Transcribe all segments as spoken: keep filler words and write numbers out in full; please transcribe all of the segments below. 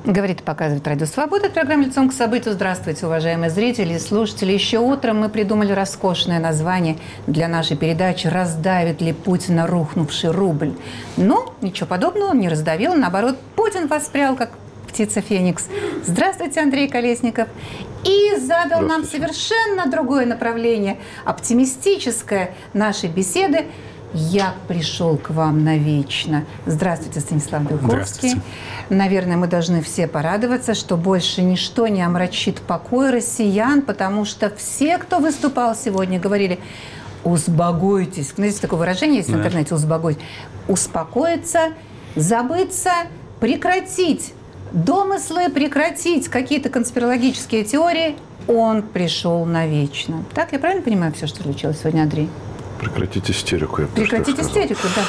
Говорит и показывает Радио Свобода. Это программа «Лицом к событию». Здравствуйте, уважаемые зрители и слушатели. Еще утром мы придумали роскошное название для нашей передачи «Раздавит ли Путина рухнувший рубль?». Но ничего подобного он не раздавил. Наоборот, Путин воспрял, как птица Феникс. Здравствуйте, Андрей Колесников. И задал нам совершенно другое направление, оптимистическое нашей беседы. «Я пришел к вам навечно». Здравствуйте, Станислав Белковский. Наверное, мы должны все порадоваться, что больше ничто не омрачит покой россиян, потому что все, кто выступал сегодня, говорили: «Узбогуйтесь». Знаете, такое выражение есть в интернете: «узбогуйтесь». Успокоиться, забыться, прекратить домыслы, прекратить какие-то конспирологические теории. Он пришел навечно. Так, я правильно понимаю все, что случилось сегодня, Андрей? Прекратить истерику, я бы Прекратить истерику, да.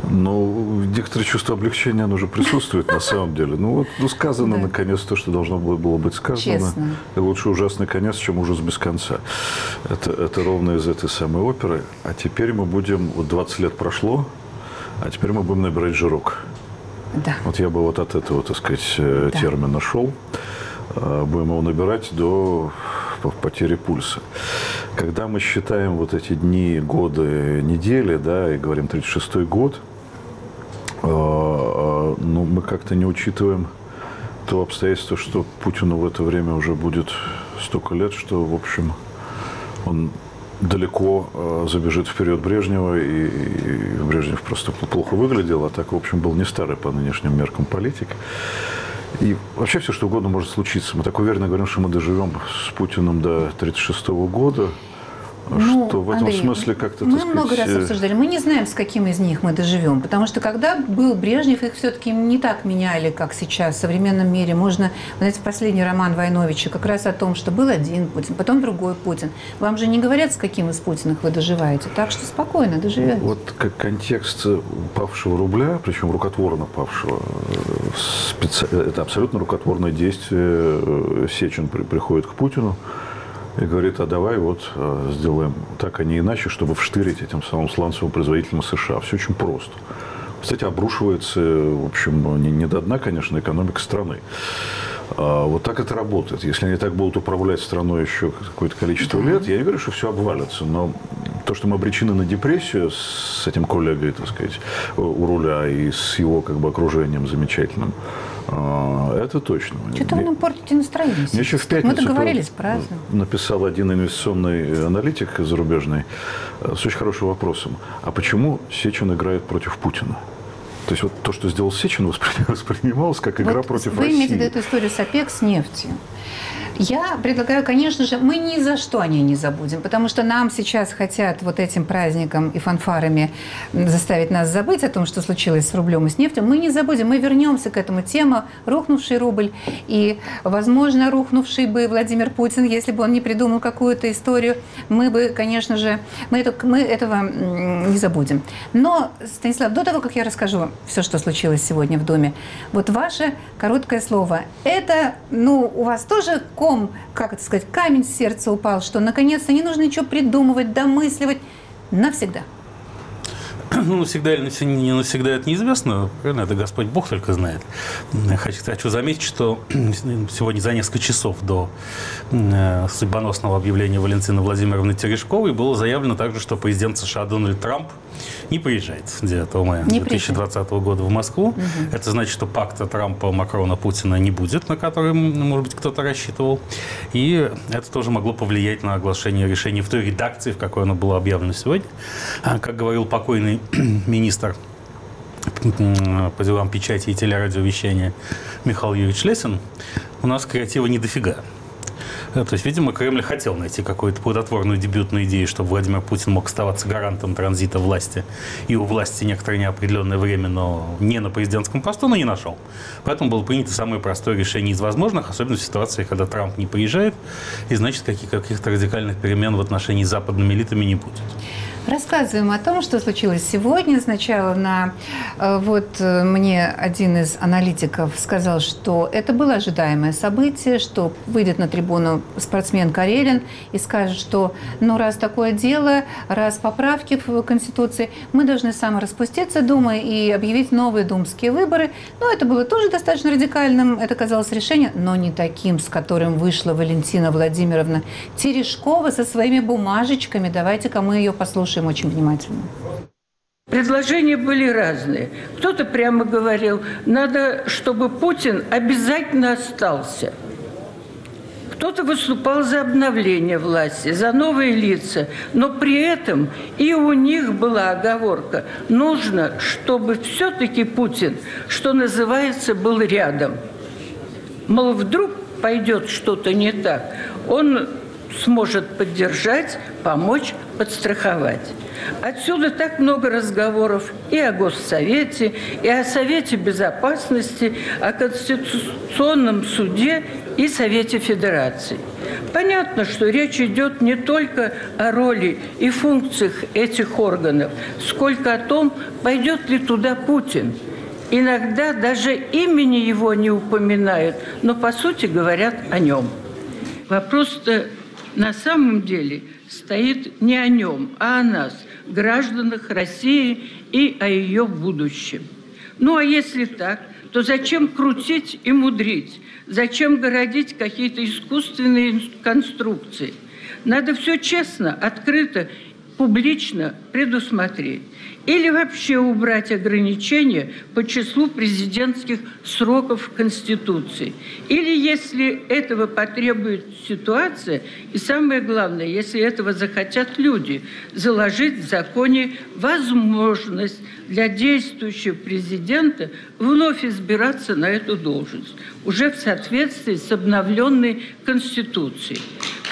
Ну, некоторое чувство облегчения, оно уже присутствует на самом деле. Ну, вот ну, сказано, да, наконец, то, что должно было, было быть сказано. Честно. И лучше ужасный конец, чем ужас без конца. Это, это ровно из этой самой оперы. А теперь мы будем... Вот двадцать лет прошло, а теперь мы будем набирать жирок. Да. Вот я бы вот от этого, так сказать, да. термина шел. Будем его набирать до потери пульса. Когда мы считаем вот эти дни, годы, недели, да, и говорим тридцать шестой год, э, э, ну, мы как-то не учитываем то обстоятельство, что Путину в это время уже будет столько лет, что, в общем, он далеко э, забежит вперед Брежнева, и, и Брежнев просто плохо выглядел, а так, в общем, был не старый по нынешним меркам политик. И вообще все, что угодно может случиться. Мы так уверенно говорим, что мы доживем с Путиным до тридцать шестого года, ну, что в этом Андрей, смысле как-то... Мы сказать, много раз обсуждали. Мы не знаем, с каким из них мы доживем. Потому что когда был Брежнев, их все-таки не так меняли, как сейчас в современном мире. Можно, знаете, последний роман Войновича как раз о том, что был один Путин, потом другой Путин. Вам же не говорят, с каким из Путиных вы доживаете. Так что спокойно доживете. Вот как контекст павшего рубля, причем рукотворно павшего, специ... это абсолютно рукотворное действие. Сечин приходит к Путину и говорит: а давай вот сделаем так, а не иначе, чтобы вштырить этим самым сланцевым производителям США. Все очень просто. Кстати, обрушивается, в общем, не, не до дна, конечно, экономика страны. А вот так это работает. Если они так будут управлять страной еще какое-то количество лет, я не говорю, что все обвалится, но то, что мы обречены на депрессию с этим коллегой, так сказать, у руля и с его как бы окружением замечательным, это точно. Что-то вы нам портите настроение. Мне еще в пятницу мы договорились, праздно. Написал один инвестиционный аналитик зарубежный с очень хорошим вопросом: а почему Сечин играет против Путина? То есть вот то, что сделал Сечин, воспринималось как игра вот против вы России. Вы имеете эту историю с ОПЕК, с нефтью. Я предлагаю, конечно же, мы ни за что о ней не забудем, потому что нам сейчас хотят вот этим праздником и фанфарами заставить нас забыть о том, что случилось с рублем и с нефтью. Мы не забудем, мы вернемся к этому тема рухнувший рубль и, возможно, рухнувший бы Владимир Путин, если бы он не придумал какую-то историю. Мы бы, конечно же, мы, это, мы этого не забудем. Но, Станислав, до того, как я расскажу все, что случилось сегодня в Доме, вот ваше короткое слово. Это, ну, у вас тоже ком, как это сказать, камень с сердца упал, что наконец-то не нужно ничего придумывать, домысливать навсегда. Ну, навсегда или не навсегда, это неизвестно. Это Господь Бог только знает. Хочу, хочу заметить, что сегодня за несколько часов до судьбоносного объявления Валентины Владимировны Терешковой было заявлено также, что президент США Дональд Трамп не приезжает девятого мая две тысячи двадцатого года в Москву. Угу. Это значит, что пакта Трампа, Макрона, Путина не будет, на который, может быть, кто-то рассчитывал. И это тоже могло повлиять на оглашение решения в той редакции, в какой оно было объявлено сегодня. Как говорил покойный министр по делам печати и телерадиовещания Михаил Юрьевич Лесин, у нас креатива не дофига. То есть, видимо, Кремль хотел найти какую-то плодотворную дебютную идею, чтобы Владимир Путин мог оставаться гарантом транзита власти и у власти некоторое неопределенное время, но не на президентском посту, но не нашел. Поэтому было принято самое простое решение из возможных, особенно в ситуации, когда Трамп не приезжает, и значит, каких- каких-то радикальных перемен в отношении с западными элитами не будет. Рассказываем о том, что случилось сегодня. Сначала на, вот, мне один из аналитиков сказал, что это было ожидаемое событие, что выйдет на трибуну спортсмен Карелин и скажет, что ну, раз такое дело, раз поправки в Конституции, мы должны самораспуститься Думой и объявить новые думские выборы. Ну, это было тоже достаточно радикальным, это казалось решение, но не таким, с которым вышла Валентина Владимировна Терешкова со своими бумажечками. Давайте-ка мы ее послушаем очень внимательно. Предложения были разные. Кто-то прямо говорил, надо, чтобы Путин обязательно остался. Кто-то выступал за обновление власти, за новые лица. Но при этом и у них была оговорка. Нужно, чтобы все-таки Путин, что называется, был рядом. Мол, вдруг пойдет что-то не так, он сможет поддержать, помочь, подстраховать. Отсюда так много разговоров и о Госсовете, и о Совете Безопасности, о Конституционном суде и Совете Федерации. Понятно, что речь идет не только о роли и функциях этих органов, сколько о том, пойдет ли туда Путин. Иногда даже имени его не упоминают, но по сути говорят о нем. Вопрос-то на самом деле стоит не о нем, а о нас, гражданах России и о ее будущем. Ну а если так, то зачем крутить и мудрить? Зачем городить какие-то искусственные конструкции? Надо все честно, открыто, публично предусмотреть. Или вообще убрать ограничения по числу президентских сроков в Конституции. Или, если этого потребует ситуация, и самое главное, если этого захотят люди, заложить в законе возможность для действующего президента вновь избираться на эту должность, уже в соответствии с обновленной Конституцией.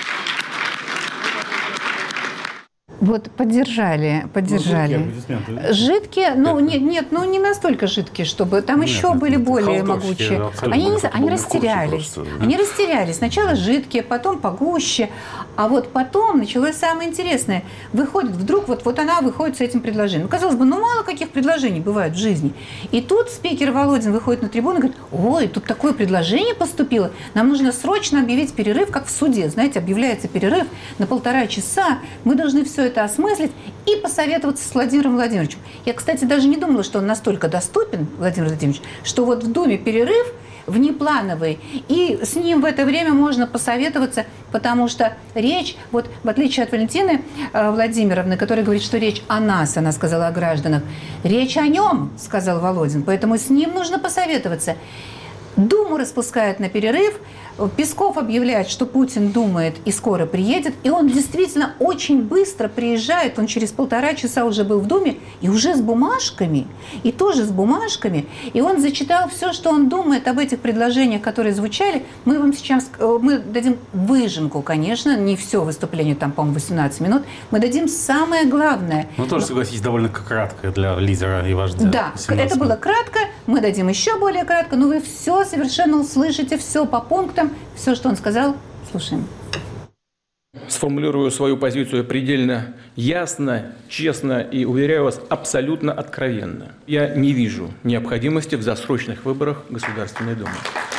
Вот поддержали, поддержали. Ну, жидкие, ну нет, нет, ну не настолько жидкие, чтобы там нет, еще нет, были нет, более могучие. Они, не, они растерялись, они растерялись. Сначала жидкие, потом погуще, а вот потом началось самое интересное. Выходит вдруг, вот, вот она выходит с этим предложением. Ну, казалось бы, ну мало каких предложений бывает в жизни. И тут спикер Володин выходит на трибуну и говорит: ой, тут такое предложение поступило, нам нужно срочно объявить перерыв, как в суде. Знаете, объявляется перерыв на полтора часа, мы должны все это осмыслить и посоветоваться с Владимиром Владимировичем. Я, кстати, даже не думала, что он настолько доступен, Владимир Владимирович, что вот в Думе перерыв внеплановый, и с ним в это время можно посоветоваться, потому что речь, вот в отличие от Валентины э, Владимировны, которая говорит, что речь о нас, она сказала о гражданах, речь о нем, сказал Володин, поэтому с ним нужно посоветоваться. Думу распускают на перерыв, Песков объявляет, что Путин думает и скоро приедет, и он действительно очень быстро приезжает, он через полтора часа уже был в Думе, и уже с бумажками, и тоже с бумажками, и он зачитал все, что он думает об этих предложениях, которые звучали. Мы вам сейчас, мы дадим выжимку, конечно, не все выступление, там, по-моему, восемнадцать минут, мы дадим самое главное. Ну, тоже, согласитесь, довольно краткое для лидера и вождя. Да, это было кратко, мы дадим еще более кратко, но вы все совершенно услышите, все по пунктам. Все, что он сказал, слушаем. Сформулирую свою позицию предельно ясно, честно и, уверяю вас, абсолютно откровенно. Я не вижу необходимости в досрочных выборах Государственной Думы.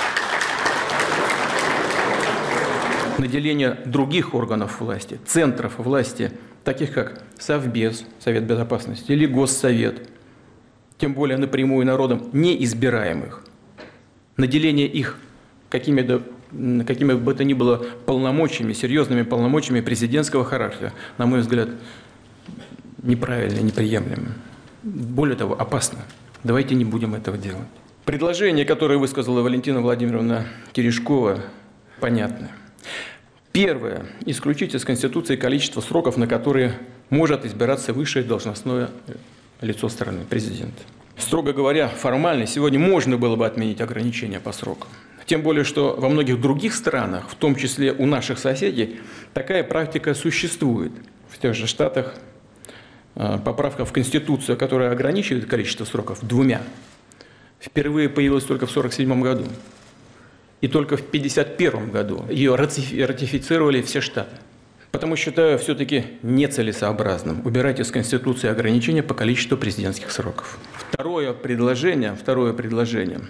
Наделение других органов власти, центров власти, таких как Совбез, Совет Безопасности, или Госсовет, тем более напрямую народом неизбираемых, наделение их какими-то какими бы то ни было полномочиями, серьезными полномочиями президентского характера, на мой взгляд, неправильно, неприемлемо. Более того, опасно. Давайте не будем этого делать. Предложение, которое высказала Валентина Владимировна Терешкова, понятно. Первое. Исключить из Конституции количество сроков, на которые может избираться высшее должностное лицо страны, президент. Строго говоря, формально сегодня можно было бы отменить ограничения по срокам. Тем более, что во многих других странах, в том числе у наших соседей, такая практика существует. В тех же Штатах поправка в Конституцию, которая ограничивает количество сроков двумя, впервые появилась только в сорок седьмом году. И только в пятьдесят первом году ее ратифицировали все штаты. Потому считаю все-таки нецелесообразным убирать из Конституции ограничения по количеству президентских сроков. Второе предложение, второе предложение,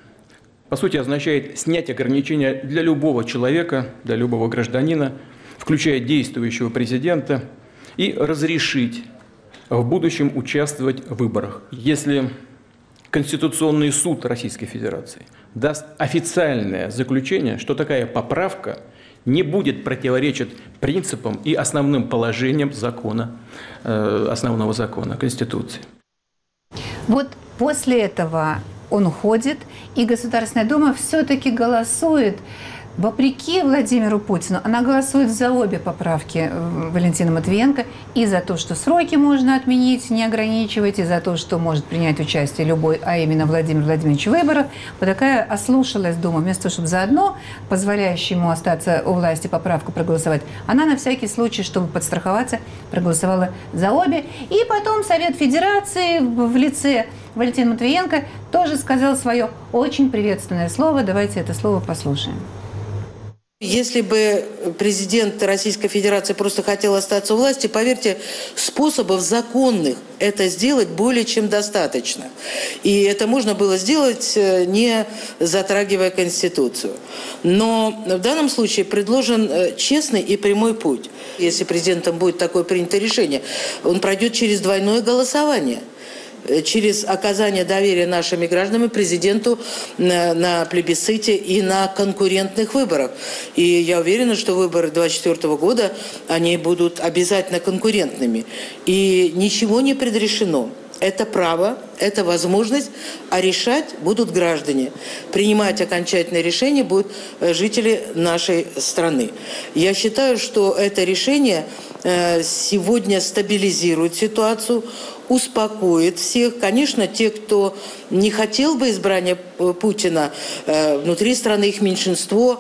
по сути, означает снять ограничения для любого человека, для любого гражданина, включая действующего президента, и разрешить в будущем участвовать в выборах. Если Конституционный суд Российской Федерации даст официальное заключение, что такая поправка не будет противоречить принципам и основным положениям закона, э, основного закона Конституции. Вот после этого он уходит, и Государственная Дума все-таки голосует, вопреки Владимиру Путину, она голосует за обе поправки Валентина Матвиенко, и за то, что сроки можно отменить, не ограничивать, и за то, что может принять участие любой, а именно Владимир Владимирович, в выборах. Вот такая ослушалась Дума. Вместо того, чтобы заодно, позволяющая ему остаться у власти, поправку проголосовать, она на всякий случай, чтобы подстраховаться, проголосовала за обе. И потом Совет Федерации в лице Валентина Матвиенко тоже сказал свое очень приветственное слово. Давайте это слово послушаем. Если бы президент Российской Федерации просто хотел остаться у власти, поверьте, способов законных это сделать более чем достаточно. И это можно было сделать, не затрагивая Конституцию. Но в данном случае предложен честный и прямой путь. Если президентом будет такое принято решение, он пройдет через двойное голосование. Через оказание доверия нашими гражданами президенту на, на плебисците и на конкурентных выборах. И я уверена, что выборы две тысячи двадцать четвёртого года, они будут обязательно конкурентными. И ничего не предрешено. Это право, это возможность, а решать будут граждане. Принимать окончательное решение будут жители нашей страны. Я считаю, что это решение сегодня стабилизирует ситуацию, успокоит всех. Конечно, те, кто не хотел бы избрания Путина, внутри страны их меньшинство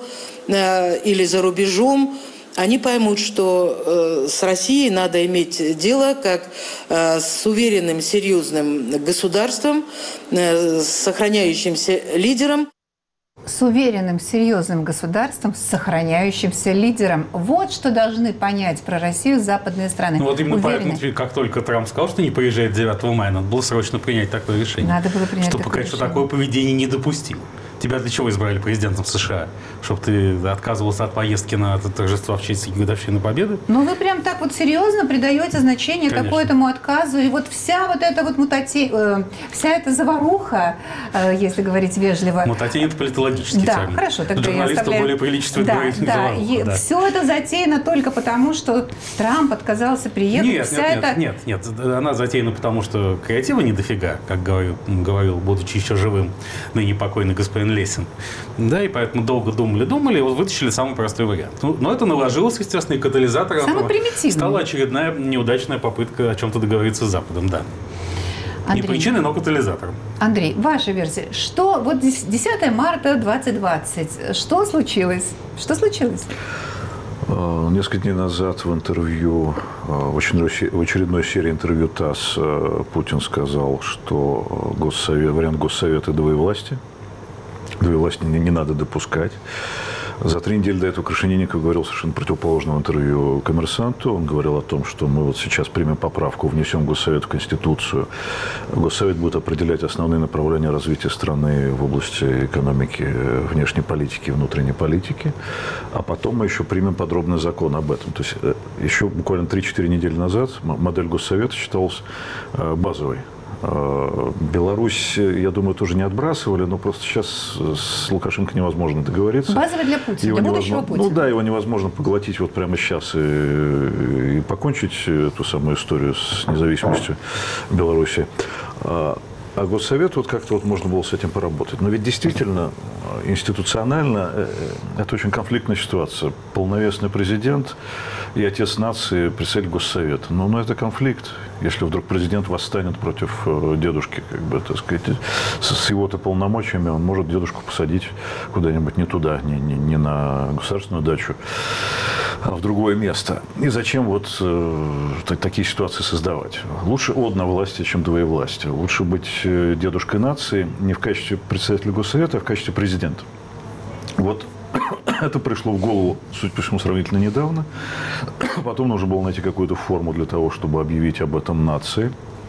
или за рубежом, они поймут, что с Россией надо иметь дело как с уверенным, серьезным государством, с сохраняющимся лидером. С уверенным, серьезным государством, с сохраняющимся лидером. Вот что должны понять про Россию западные страны. Ну вот именно Уверены. поэтому, как только Трамп сказал, что не поезжает девятого мая, надо было срочно принять такое решение. Надо было принять чтобы такое показать, что решение. такое поведение недопустимо. Тебя для чего избрали президентом США? Чтобы ты отказывался от поездки на торжество в честь годовщины Победы? Ну, вы прям так вот серьезно придаете значение какому-то отказу. И вот вся вот эта вот мутате... э, вся эта заваруха, э, если говорить вежливо... Мутатень – это политологический Да, термин. хорошо, тогда я Журналисту оставляю... более приличествует да, говорить да, заваруха. и Да. все это затеяно только потому, что Трамп отказался приехать. Нет, вся нет, эта... нет, нет, нет. Она затеяна потому, что креатива не дофига, как говорил, говорил, будучи еще живым, ныне покойный господин Лесин. Да, и поэтому долго думали-думали, и вот вытащили самый простой вариант. Ну, но это наложилось, естественно, и катализатором. Самый примитивный. Стала очередная неудачная попытка о чем-то договориться с Западом, да. Андрей, Не причиной, но катализатором. Андрей, ваша версия. Что, вот десятое марта двадцать двадцать, что случилось? Что случилось? Несколько дней назад в интервью, в очередной серии интервью ТАСС Путин сказал, что госсовет, вариант Госсовета двоевластия. Двоевластия не, не надо допускать. За три недели до этого Крашенинников говорил совершенно противоположное интервью «Коммерсанту». Он говорил о том, что мы вот сейчас примем поправку, внесем Госсовет в Конституцию. Госсовет будет определять основные направления развития страны в области экономики, внешней политики, внутренней политики. А потом мы еще примем подробный закон об этом. То есть еще буквально три-четыре недели назад модель Госсовета считалась базовой. Беларусь, я думаю, тоже не отбрасывали, но просто сейчас с Лукашенко невозможно договориться. Базовый для Путина, его для будущего Путина. Ну да, его невозможно поглотить вот прямо сейчас и, и покончить эту самую историю с независимостью Беларуси. А Госсовет, вот как-то вот можно было с этим поработать. Но ведь действительно, институционально это очень конфликтная ситуация. Полновесный президент и отец нации, председатель Госсовета. Но, но это конфликт. Если вдруг президент восстанет против дедушки, как бы, так сказать, с его-то полномочиями, он может дедушку посадить куда-нибудь не туда, не, не, не на государственную дачу, а в другое место. И зачем вот э, такие ситуации создавать? Лучше одновластие, чем двоевластие. Лучше быть дедушкой нации не в качестве председателя Госсовета, а в качестве президента. Вот Это пришло в голову, судя по всему, сравнительно недавно. Потом нужно было найти какую-то форму для того, чтобы объявить об этом нации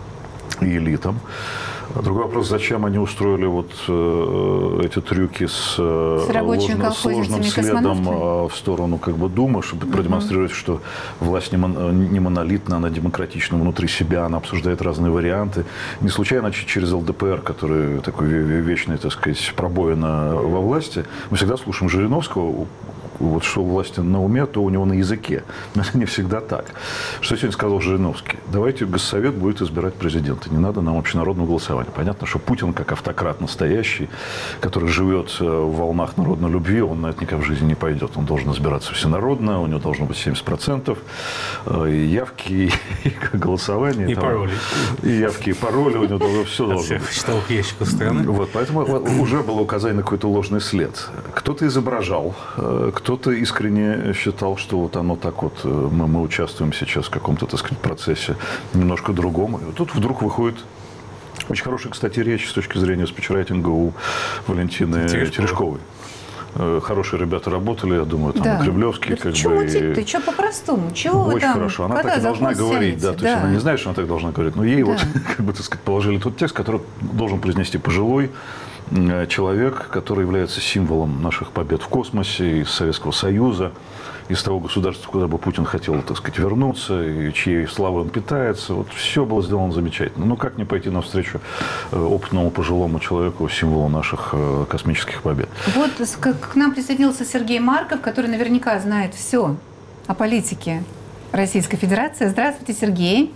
и элитам. Другой вопрос, зачем они устроили вот э, эти трюки с, с, ложно, с ложным следом э, в сторону как бы Думы, чтобы угу. продемонстрировать, что власть не, мон, не монолитна, она демократична внутри себя, она обсуждает разные варианты. Не случайно через эл дэ пэ эр, который такой вечный, так сказать, пробоина во власти, мы всегда слушаем Жириновского, вот что у власти на уме, то у него на языке. Но это не всегда так. Что сегодня сказал Жириновский? Давайте Госсовет будет избирать президента. Не надо нам общенародного голосования. Понятно, что Путин, как автократ настоящий, который живет в волнах народной любви, он на это никак в жизни не пойдет. Он должен избираться всенародно, у него должно быть семьдесят процентов. И явки, и голосование. И там, пароли. И явки, и пароли. У него должно, все должно быть. Почтовых ящиков страны. Вот, поэтому уже было указание на какой-то ложный след. Кто-то изображал, кто-то искренне считал, что вот оно так вот, мы, мы участвуем сейчас в каком-то, так сказать, процессе немножко другом. И тут вдруг выходит очень хорошая, кстати, речь с точки зрения спичрайтинга у Валентины Терешковой. Хорошие ребята работали, я думаю, там да. и Кремлевский, как чего бы... Чего ты, что по-простому? Чего очень вы там? Хорошо, она так и должна говорить, да, да. то есть она не знает, что она так должна говорить, но ей да. вот, как бы, так сказать, положили тот текст, который должен произнести пожилой человек, который является символом наших побед в космосе, из Советского Союза, из того государства, куда бы Путин хотел, так сказать, вернуться, и чьей славой он питается. Вот все было сделано замечательно. Ну, как не пойти навстречу опытному пожилому человеку, символу наших космических побед? Вот к нам присоединился Сергей Марков, который наверняка знает все о политике Российской Федерации. Здравствуйте, Сергей.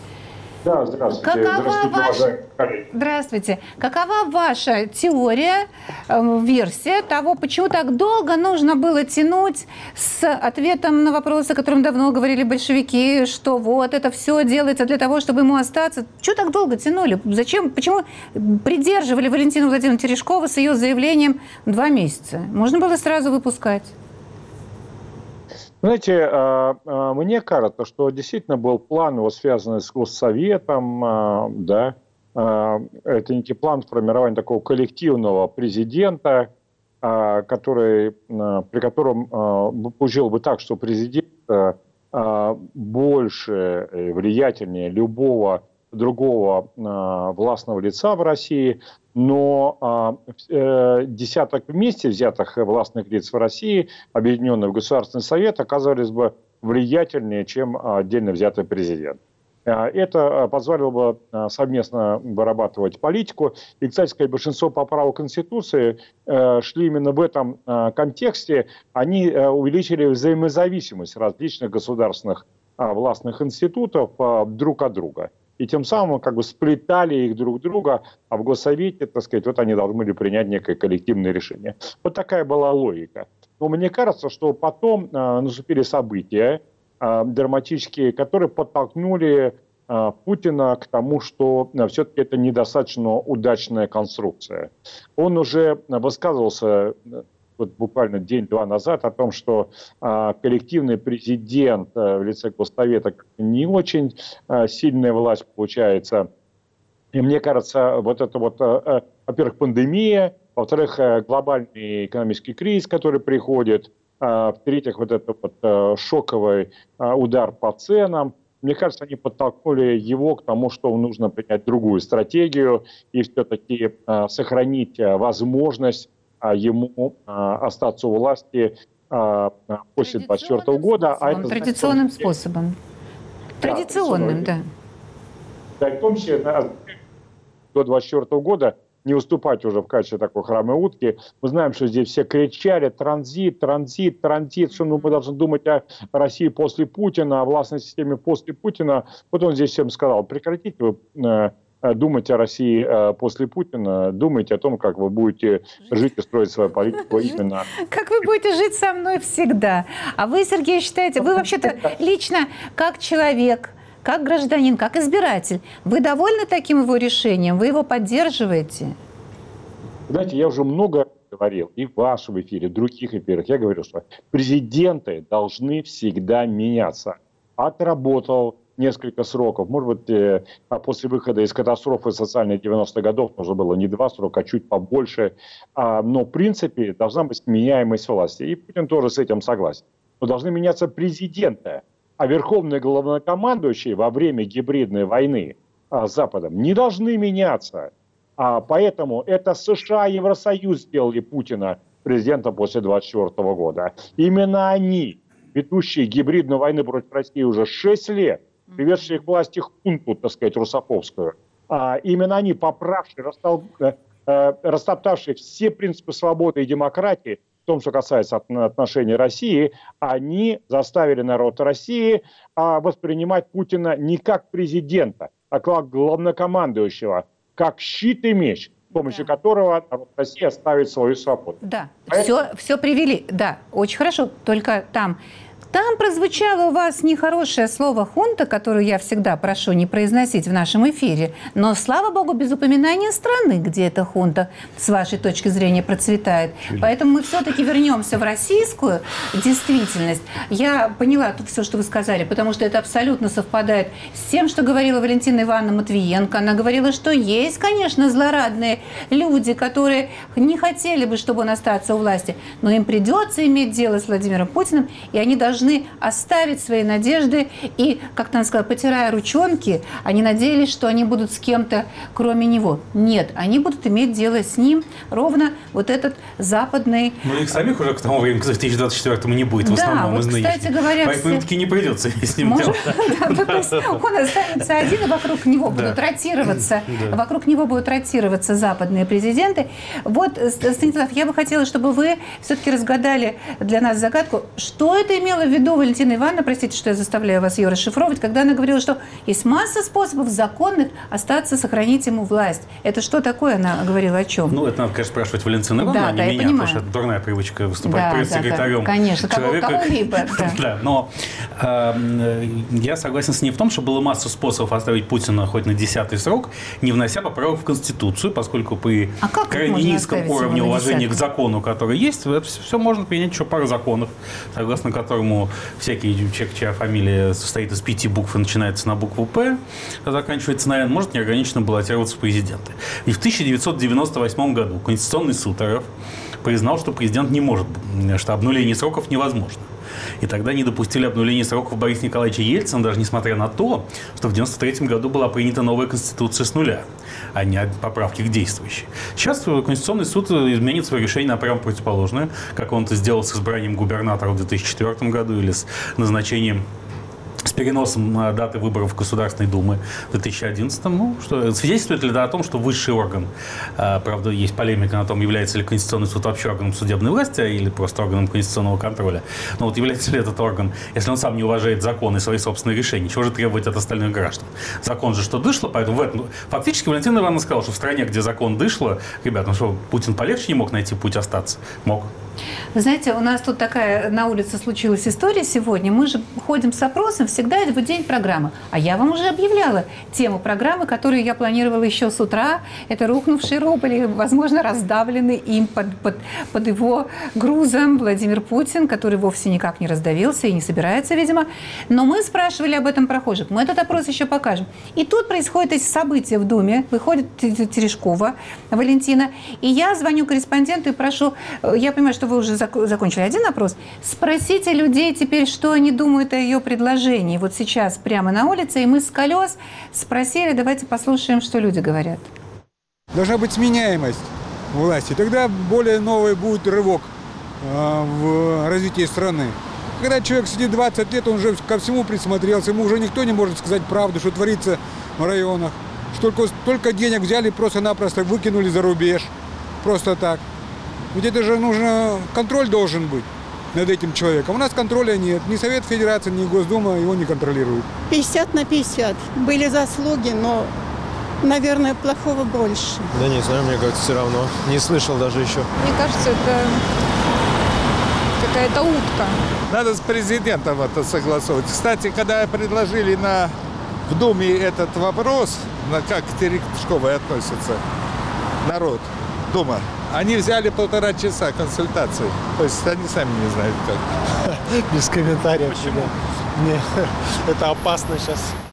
Да, здравствуйте. Какова здравствуйте, ваша... Здравствуйте. Какова ваша теория, э, версия того, почему так долго нужно было тянуть с ответом на вопросы, о котором давно говорили большевики, что вот это все делается для того, чтобы ему остаться? Чего так долго тянули? Зачем? Почему придерживали Валентину Владимировну Терешкову с ее заявлением два месяца? Можно было сразу выпускать. Знаете, мне кажется, что действительно был план, его связанный с Госсоветом, да, это некий план формирования такого коллективного президента, который, при котором получил бы так, что президент больше, влиятельнее любого другого властного лица в России, но э, десяток вместе взятых властных лиц в России, объединенных в Государственный Совет, оказались бы влиятельнее, чем отдельно взятый президент. Это позволило бы совместно вырабатывать политику. И, кстати сказать, большинство поправок Конституции шли именно в этом контексте. Они увеличили взаимозависимость различных государственных властных институтов друг от друга. И тем самым как бы сплетали их друг друга, а в Госсовете, так сказать, вот они должны были принять некое коллективное решение. Вот такая была логика. Но мне кажется, что потом э, наступили события э, драматические, которые подтолкнули э, Путина к тому, что э, все-таки это недостаточно удачная конструкция. Он уже высказывался вот буквально день-два назад о том, что э, коллективный президент э, в лице Госсовета не очень э, сильная власть получается. И мне кажется, вот это вот, э, во-первых, пандемия, во-вторых, э, глобальный экономический кризис, который приходит, э, в-третьих, вот этот вот э, шоковый э, удар по ценам. Мне кажется, они подтолкнули его к тому, что нужно принять другую стратегию и все-таки э, сохранить э, возможность ему а, остаться у власти а, после двадцать четвёртого года. А это традиционным значит, способом. Да, традиционным, да. Да, в том числе да, до двадцать четвёртого года не уступать уже в качестве такой хромой утки. Мы знаем, что здесь все кричали транзит, транзит, транзит, что ну, мы должны думать о России после Путина, о властной системе после Путина. Вот он здесь всем сказал, прекратите вы думать о России э, после Путина, думайте о том, как вы будете жить и строить свою политику именно. Как вы будете жить со мной всегда. А вы, Сергей, считаете, вы вообще-то лично как человек, как гражданин, как избиратель, вы довольны таким его решением? Вы его поддерживаете? Знаете, я уже много говорил и в вашем эфире, в других эфирах. Я говорю, что президенты должны всегда меняться. Отработал несколько сроков. Может быть, э, после выхода из катастрофы социальной девяностых годов нужно было не два срока, а чуть побольше. А, но, в принципе, должна быть меняемость власти. И Путин тоже с этим согласен. Но должны меняться президенты. А верховные главнокомандующие во время гибридной войны а, с Западом не должны меняться. А, поэтому это США и Евросоюз сделали Путина президентом после двадцать четвёртого года. Именно они, ведущие гибридную войну против России уже шесть лет, приведшие к власти хунту, так сказать, русофовскую, а именно они, поправшие, растол... э, растоптавшие все принципы свободы и демократии, в том, что касается отношений России, они заставили народ России а, воспринимать Путина не как президента, а как главнокомандующего, как щит и меч, с помощью да. которого народ России оставит свою свободу. Да, Поэтому... все, все привели. Да, очень хорошо, только там... Там прозвучало у вас нехорошее слово «хунта», которое я всегда прошу не произносить в нашем эфире. Но, слава богу, без упоминания страны, где эта хунта, с вашей точки зрения, процветает. Поэтому мы все-таки вернемся в российскую действительность. Я поняла тут все, что вы сказали, потому что это абсолютно совпадает с тем, что говорила Валентина Ивановна Матвиенко. Она говорила, что есть, конечно, злорадные люди, которые не хотели бы, чтобы он остался у власти, но им придется иметь дело с Владимиром Путиным, и они должны должны оставить свои надежды и, как там сказала, потирая ручонки, они надеялись, что они будут с кем-то, кроме него. Нет, они будут иметь дело с ним, ровно вот этот западный... Ну, их самих уже к тому времени, к две тысячи двадцать четвёртому, не будет, в да, основном вот, из кстати нынешних. говоря, Поэтому им все... таки не придется с ним Может, делать. то есть он останется один, и вокруг него будут ротироваться, вокруг него будут ротироваться западные президенты. Вот, Станислав, я бы хотела, чтобы вы все-таки разгадали для нас загадку, что это имело в виду Валентина Ивановна, простите, что я заставляю вас ее расшифровывать, когда она говорила, что есть масса способов законных остаться, сохранить ему власть. Это что такое? Она говорила о чем? Ну, это надо, конечно, спрашивать Валентину Ивановну, да, а не да, меня, понимаю. потому что это дурная привычка выступать да, пресс-секретарем. Да, да, конечно, человека. кого-либо. Да. да, но э, я согласен с ней в том, что было масса способов оставить Путина хоть на десятый срок, не внося поправок в Конституцию, поскольку при а крайне низком уровне уважения к закону, который есть, это все можно принять еще пару законов, согласно которому всякий человек, чья фамилия состоит из пяти букв и начинается на букву «П», а заканчивается на «Н», может неограниченно баллотироваться в президенты. И в тысяча девятьсот девяносто восьмом году Конституционный суд РФ признал, что президент не может, что обнуление сроков невозможно. И тогда не допустили обнуления сроков Бориса Николаевича Ельцина, даже несмотря на то, что в девяносто третьем году была принята новая Конституция с нуля, а не поправки к действующей. Сейчас Конституционный суд изменит свое решение на прямо противоположное, как он это сделал с избранием губернатора в две тысячи четвёртом году или с назначением с переносом даты выборов Государственной Думы в две тысячи одиннадцатом. Ну, что, свидетельствует ли это о том, что высший орган, а, правда, есть полемика на том, является ли Конституционный суд вообще органом судебной власти или просто органом конституционного контроля. Но вот является ли этот орган, если он сам не уважает закон и свои собственные решения, чего же требовать от остальных граждан? Закон же что дышло, поэтому в этом... Фактически Валентина Ивановна сказала, что в стране, где закон дышло, ребят, ну что, Путин полегче не мог найти путь остаться? Мог. Вы знаете, у нас тут такая на улице случилась история сегодня. Мы же ходим с опросом, всегда это в день программы. А я вам уже объявляла тему программы, которую я планировала еще с утра. Это рухнувший рубль и, возможно, раздавленный им под, под, под его грузом Владимир Путин, который вовсе никак не раздавился и не собирается, видимо. Но мы спрашивали об этом прохожих. Мы этот опрос еще покажем. И тут происходят эти события в Думе. Выходит Терешкова Валентина. И я звоню корреспонденту и прошу, я понимаю, что вы уже закончили один опрос, спросите людей теперь, что они думают о ее предложении. Вот сейчас прямо на улице, и мы с колес спросили, давайте послушаем, что люди говорят. Должна быть сменяемость власти, тогда более новый будет рывок э, в развитии страны. Когда человек сидит двадцать лет, он уже ко всему присмотрелся, ему уже никто не может сказать правду, что творится в районах. Что только, только денег взяли, просто-напросто выкинули за рубеж, просто так. Ведь это же нужно, контроль должен быть над этим человеком. У нас контроля нет. Ни Совет Федерации, ни Госдума его не контролируют. пятьдесят на пятьдесят. Были заслуги, но, наверное, плохого больше. Да не знаю, мне кажется, все равно. Не слышал даже еще. Мне кажется, это какая-то утка. Надо с президентом это согласовывать. Кстати, когда предложили на, в Думе этот вопрос, на как к Терешковой относится народ, Дума, они взяли полтора часа консультации. То есть они сами не знают как. Без комментариев. Почему? Не, это опасно сейчас.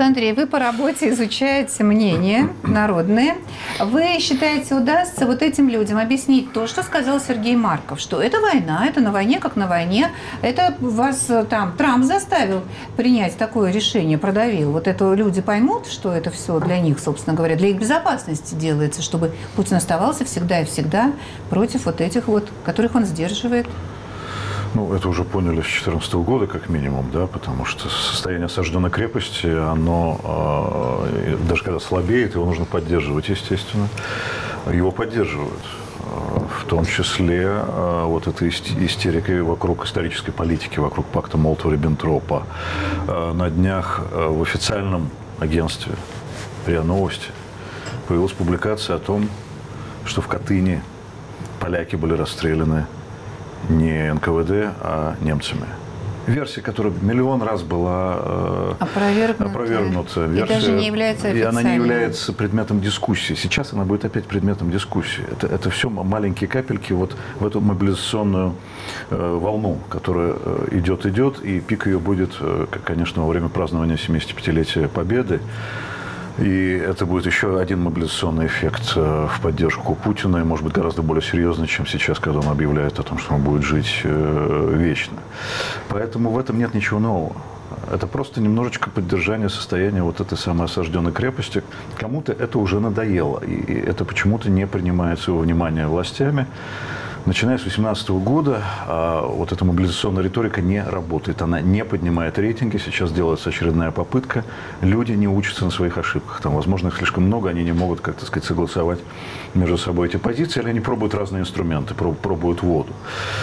Андрей, вы по работе изучаете мнения народные. Вы считаете, удастся вот этим людям объяснить то, что сказал Сергей Марков, что это война, это на войне, как на войне, это вас там Трамп заставил принять такое решение, продавил. Вот это люди поймут, что это все для них, собственно говоря, для их безопасности делается, чтобы Путин оставался всегда и всегда против вот этих вот, которых он сдерживает. Ну, это уже поняли с две тысячи четырнадцатого года, как минимум, да, потому что состояние осажденной крепости, оно, э, даже когда слабеет, его нужно поддерживать, естественно. Его поддерживают. В том числе э, вот этой истерикой вокруг исторической политики, вокруг пакта Молотова-Риббентропа. Э, на днях э, в официальном агентстве РИА Новости появилась публикация о том, что в Катыни поляки были расстреляны не эн ка вэ дэ, а немцами. Версия, которая миллион раз была э, опровергнута. опровергнута. Версия, и даже не является официальной. И она не является предметом дискуссии. Сейчас она будет опять предметом дискуссии. Это, это все маленькие капельки вот в эту мобилизационную э, волну, которая э, идет, идет, и пик ее будет, э, конечно, во время празднования семидесятипятилетия Победы. И это будет еще один мобилизационный эффект в поддержку Путина, и, может быть, гораздо более серьезный, чем сейчас, когда он объявляет о том, что он будет жить вечно. Поэтому в этом нет ничего нового. Это просто немножечко поддержание состояния вот этой самой осажденной крепости. Кому-то это уже надоело, и это почему-то не принимается во внимание властями. Начиная с две тысячи восемнадцатого года вот эта мобилизационная риторика не работает. Она не поднимает рейтинги. Сейчас делается очередная попытка. Люди не учатся на своих ошибках. Там, возможно, их слишком много. Они не могут, как-то сказать, согласовать между собой эти позиции. Или они пробуют разные инструменты, пробуют воду.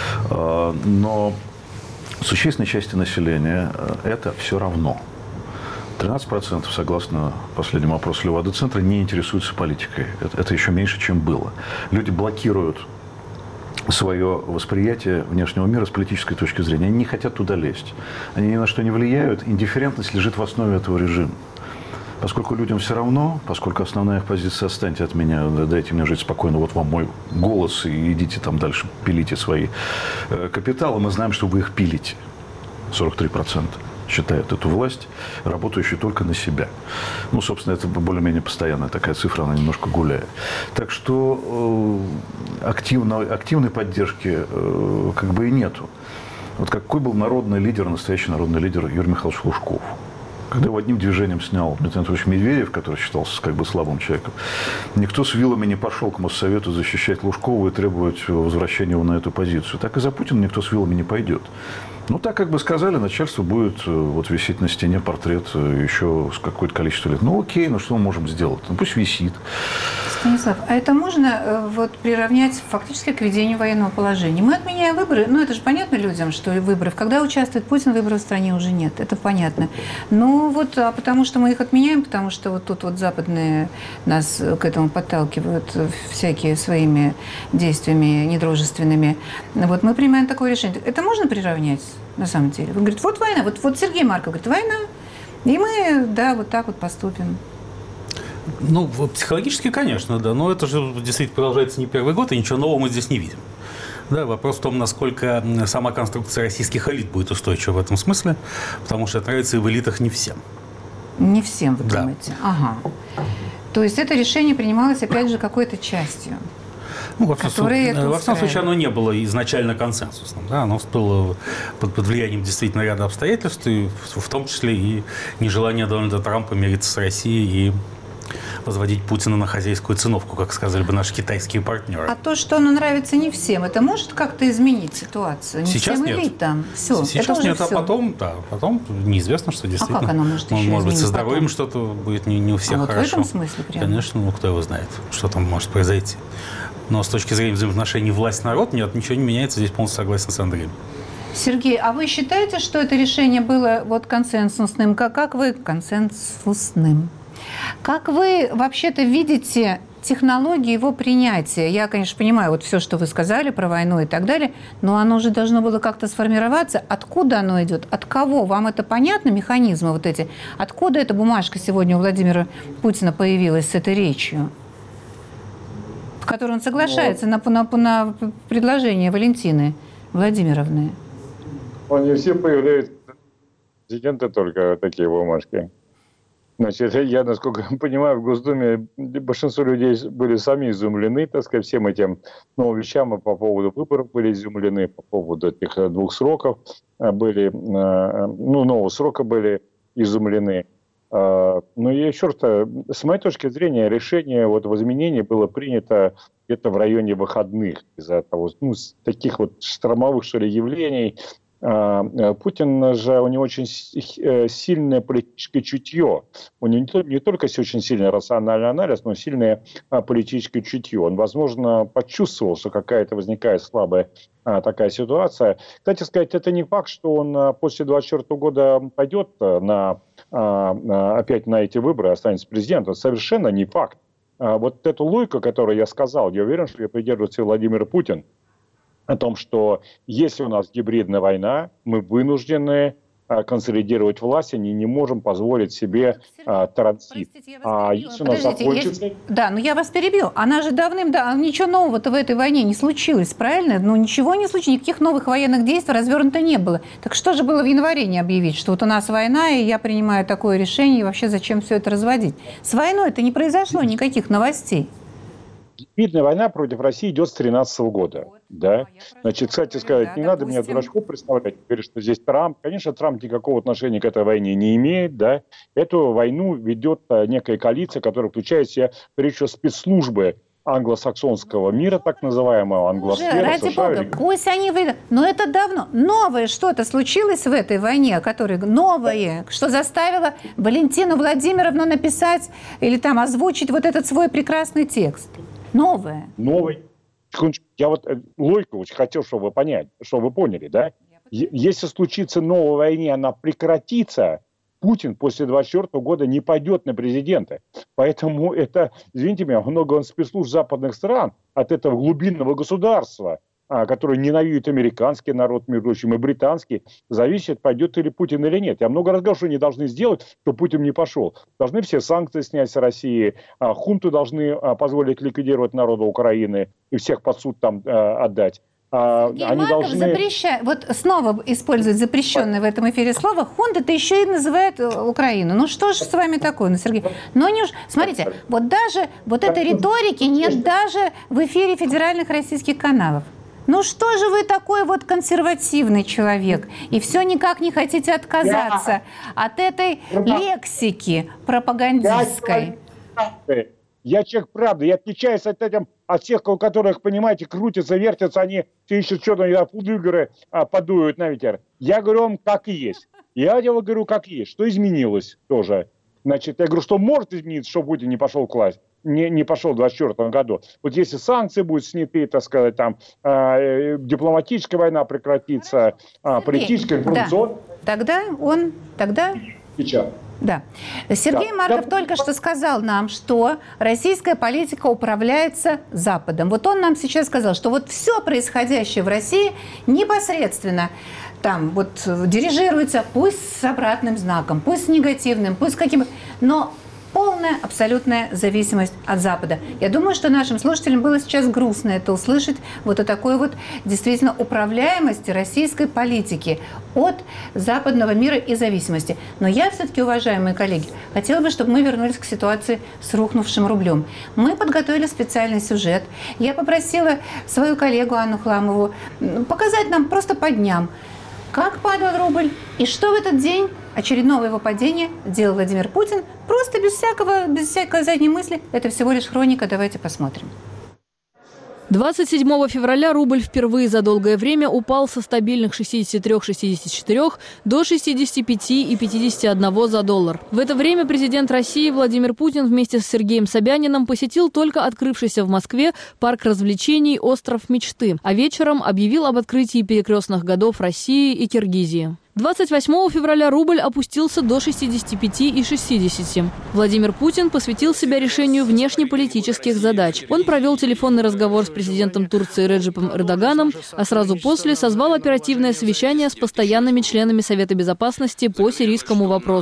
Но существенной части населения это все равно. тринадцать процентов, согласно последнему опросу Левада-центра, не интересуются политикой. Это, это еще меньше, чем было. Люди блокируют свое восприятие внешнего мира с политической точки зрения. Они не хотят туда лезть. Они ни на что не влияют. Индифферентность лежит в основе этого режима. Поскольку людям все равно, поскольку основная их позиция «отстаньте от меня, дайте мне жить спокойно, вот вам мой голос, и идите там дальше, пилите свои э, капиталы», мы знаем, что вы их пилите. сорок три процента считают эту власть, работающую только на себя. Ну, собственно, это более-менее постоянная такая цифра, она немножко гуляет. Так что э, активно, активной поддержки э, как бы и нету. Вот какой был народный лидер, настоящий народный лидер Юрий Михайлович Лужков. Когда его одним движением снял Дмитрий Анатольевич Медведев, который считался как бы слабым человеком, никто с вилами не пошел к Моссовету защищать Лужкова и требовать возвращения его на эту позицию. Так и за Путина никто с вилами не пойдет. Ну, так как бы сказали, начальство будет вот висеть на стене портрет еще с какое-то количество лет. Ну, окей, ну что мы можем сделать? Ну, пусть висит. Станислав, а это можно вот приравнять фактически к введению военного положения? Мы отменяем выборы, ну, это же понятно людям, что выборы, когда участвует Путин, выборов в стране уже нет, это понятно. Ну, вот, а потому что мы их отменяем, потому что вот тут вот западные нас к этому подталкивают всякие своими действиями недружественными. Вот мы принимаем такое решение. Это можно приравнять? На самом деле. Он говорит, вот война, вот, вот Сергей Марков говорит, война, и мы, да, вот так вот поступим. Ну, психологически, конечно, да, но это же действительно продолжается не первый год, и ничего нового мы здесь не видим. Да, вопрос в том, насколько сама конструкция российских элит будет устойчива в этом смысле, потому что это нравится и в элитах не всем. Не всем, вы да. думаете? Ага. То есть это решение принималось, опять же, какой-то частью. Ну, во, всем, во всяком случае, оно не было изначально консенсусным. Да? Оно было под, под влиянием действительно ряда обстоятельств, и в, в том числе и нежелание Дональда Трампа мириться с Россией и возводить Путина на хозяйскую циновку, как сказали бы наши китайские партнеры. А то, что оно нравится не всем, это может как-то изменить ситуацию? Не Сейчас всем нет. элитам. Все, Сейчас это нет, все. а потом, да, потом неизвестно, что действительно. А как оно может еще Может быть, со потом? здоровьем что-то будет не, не у всех а хорошо. Вот в этом смысле прямо? Конечно, ну кто его знает, что там может произойти. Но с точки зрения взаимоотношений власть-народ, нет, ничего не меняется. Здесь полностью согласен с Андреем. Сергей, а вы считаете, что это решение было вот консенсусным? Как, как вы консенсусным? Как вы вообще-то видите технологии его принятия? Я, конечно, понимаю вот все, что вы сказали про войну и так далее, но оно уже должно было как-то сформироваться. Откуда оно идет? От кого? Вам это понятно, механизмы вот эти? Откуда эта бумажка сегодня у Владимира Путина появилась с этой речью? В которой он соглашается на, на, на предложение Валентины Владимировны. Он не все появляются президенты только такие бумажки. Значит, я, насколько понимаю, в Госдуме большинство людей были сами изумлены, так сказать, всем этим новым вещам, и по поводу выборов были изумлены, по поводу этих двух сроков были, ну, нового срока были изумлены. Но еще раз, с моей точки зрения, решение вот в изменении было принято где-то в районе выходных из-за того, ну, таких вот штормовых, что ли, явлений. Путин же, у него очень сильное политическое чутье. У него не только очень сильный рациональный анализ, но сильное политическое чутье. Он, возможно, почувствовал, что какая-то возникает слабая такая ситуация. Кстати сказать, это не факт, что он после двадцать четвёртого года пойдет на, опять на эти выборы, останется президентом. Совершенно не факт. Вот эту логику, которую я сказал, я уверен, что я придерживается Владимир Путин, о том, что если у нас гибридная война, мы вынуждены а, консолидировать власть, и не, не можем позволить себе а, транзит. Простите, а если у нас закончится... есть... Да, но я вас перебью. Она же давным-давно... Ничего нового-то в этой войне не случилось, правильно? Ну, ничего не случилось, никаких новых военных действий развернуто не было. Так что же было в январе не объявить, что вот у нас война, и я принимаю такое решение, и вообще зачем все это разводить? С войной это не произошло никаких новостей. Гибридная война против России идет с две тысячи тринадцатого года. Вот. Да? Значит, кстати сказать, да, не допустим. надо меня дурачком представлять, говорит, что здесь Трамп. Конечно, Трамп никакого отношения к этой войне не имеет. Да? Эту войну ведет некая коалиция, которая включает в себя, прежде всего, спецслужбы англосаксонского мира, так называемого, англосфера, ради США. Бога, пусть они выйдут. Но это давно. Новое что-то случилось в этой войне, которое новое, что заставило Валентину Владимировну написать или там озвучить вот этот свой прекрасный текст. Новое. Новый. Я вот логику очень хотел, чтобы вы понять, чтобы вы поняли, да? Если случится новая война, она прекратится, Путин после двадцать четвёртого года не пойдет на президента. Поэтому это, извините меня, много он спецслужб западных стран от этого глубинного государства, который ненавидит американский народ, между прочим, и британский, зависит, пойдет ли Путин или нет. Я много раз говорил, что они должны сделать, чтобы Путин не пошел. Должны все санкции снять с России, хунту должны позволить ликвидировать народу Украины и всех под суд там отдать. Сергей Они Марков должны... запрещает, вот снова использует запрещенное в этом эфире слово, хунта-то еще и называет Украину. Ну что же с вами такое, ну, Сергей? Ну, не уж... Смотрите, вот даже вот этой риторики нет даже в эфире федеральных российских каналов. Ну что же вы такой вот консервативный человек, и все никак не хотите отказаться я... от этой лексики пропагандистской? Я, я человек правды, я отличаюсь от, этим, от всех, у которых, понимаете, крутятся, вертятся, они все еще что-то фудыгры а, подуют на ветер. Я говорю вам, как и есть. Я говорю, как есть. Что изменилось тоже? Значит, я говорю, что может измениться, что Путин не пошел к власти. Не, не пошел в двадцать четвёртом году. Вот если санкции будут сняты, так сказать, там э, дипломатическая война прекратится, э, политическая, информационная... Да. Тогда он... Тогда... Сейчас. Да. Сергей да. Марков да. только что сказал нам, что российская политика управляется Западом. Вот он нам сейчас сказал, что вот все происходящее в России непосредственно там вот дирижируется, пусть с обратным знаком, пусть с негативным, пусть с каким... Но полная, абсолютная зависимость от Запада. Я думаю, что нашим слушателям было сейчас грустно это услышать, вот о такой вот действительно управляемости российской политики от западного мира и зависимости. Но я все-таки, уважаемые коллеги, хотела бы, чтобы мы вернулись к ситуации с рухнувшим рублем. Мы подготовили специальный сюжет. Я попросила свою коллегу Анну Хламову показать нам просто по дням, как падал рубль и что в этот день очередного его падения делал Владимир Путин. Просто без всякого, без всякой задней мысли. Это всего лишь хроника. Давайте посмотрим. двадцать седьмого февраля рубль впервые за долгое время упал со стабильных шестидесяти трёх — шестидесяти четырёх до шестидесяти пяти и пятидесяти одного за доллар. В это время президент России Владимир Путин вместе с Сергеем Собяниным посетил только открывшийся в Москве парк развлечений «Остров мечты», а вечером объявил об открытии перекрестных годов России и Киргизии. двадцать восьмого февраля рубль опустился до шестидесяти пяти и шестидесяти. Владимир Путин посвятил себя решению внешнеполитических задач. Он провел телефонный разговор с президентом Турции Реджепом Эрдоганом, а сразу после созвал оперативное совещание с постоянными членами Совета Безопасности по сирийскому вопросу.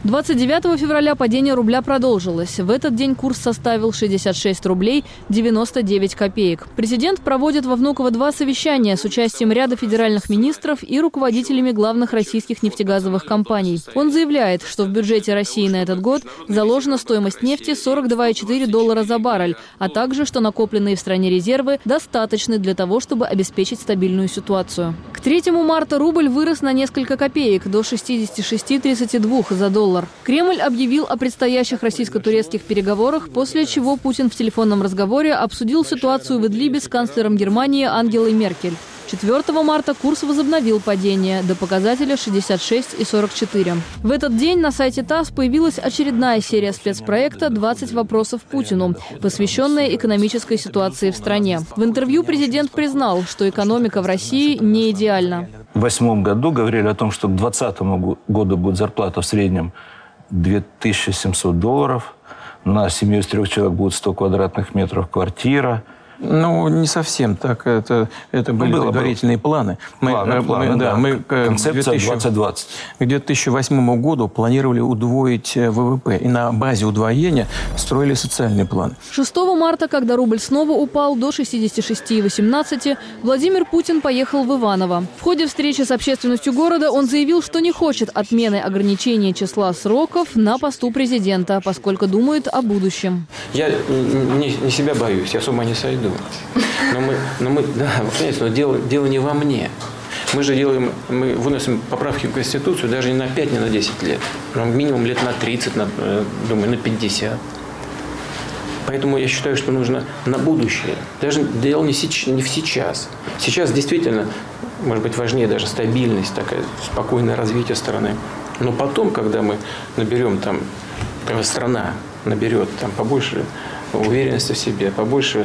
двадцать девятого февраля падение рубля продолжилось. В этот день курс составил шестьдесят шесть рублей девяносто девять копеек. Президент проводит во Внуково-два совещания с участием ряда федеральных министров и руководителями главных российских нефтегазовых компаний. Он заявляет, что в бюджете России на этот год заложена стоимость нефти сорок два и четыре доллара за баррель, а также, что накопленные в стране резервы достаточны для того, чтобы обеспечить стабильную ситуацию. К третьему марта рубль вырос на несколько копеек до шестидесяти шести тридцати двух за доллар. Кремль объявил о предстоящих российско-турецких переговорах, после чего Путин в телефонном разговоре обсудил ситуацию в Идлибе с канцлером Германии Ангелой Меркель. четвёртого марта курс возобновил падение до показателя шестьдесят шесть и сорок четыре. В этот день на сайте ТАСС появилась очередная серия спецпроекта «двадцать вопросов Путину», посвященная экономической ситуации в стране. В интервью президент признал, что экономика в России не идеальна. В две тысячи восьмом году говорили о том, что к две тысячи двадцатому году будет зарплата в среднем две тысячи семьсот долларов, на семью из трех человек будет сто квадратных метров квартира. Ну, не совсем так. Это, это были ну, предварительные было. планы. Мы, планы, мы, планы, да, да. Мы Концепция двадцать двадцать. К две тысячи восьмому году планировали удвоить ВВП. И на базе удвоения строили социальный план. шестого марта, когда рубль снова упал до шестидесяти шести и восемнадцати, Владимир Путин поехал в Иваново. В ходе встречи с общественностью города он заявил, что не хочет отмены ограничения числа сроков на посту президента, поскольку думает о будущем. Я не, не себя боюсь, я с ума не сойду. Но мы, но мы, да, вы понимаете, но дело, дело не во мне. Мы же делаем, мы выносим поправки в Конституцию даже не на пять, не на десять лет. Но минимум лет на тридцать, на, думаю, на пятьдесят. Поэтому я считаю, что нужно на будущее. Даже дело не, сеч, не в сейчас. Сейчас действительно, может быть, важнее даже стабильность, такая, спокойное развитие страны. Но потом, когда мы наберем там, страна наберет там побольше уверенности в себе, побольше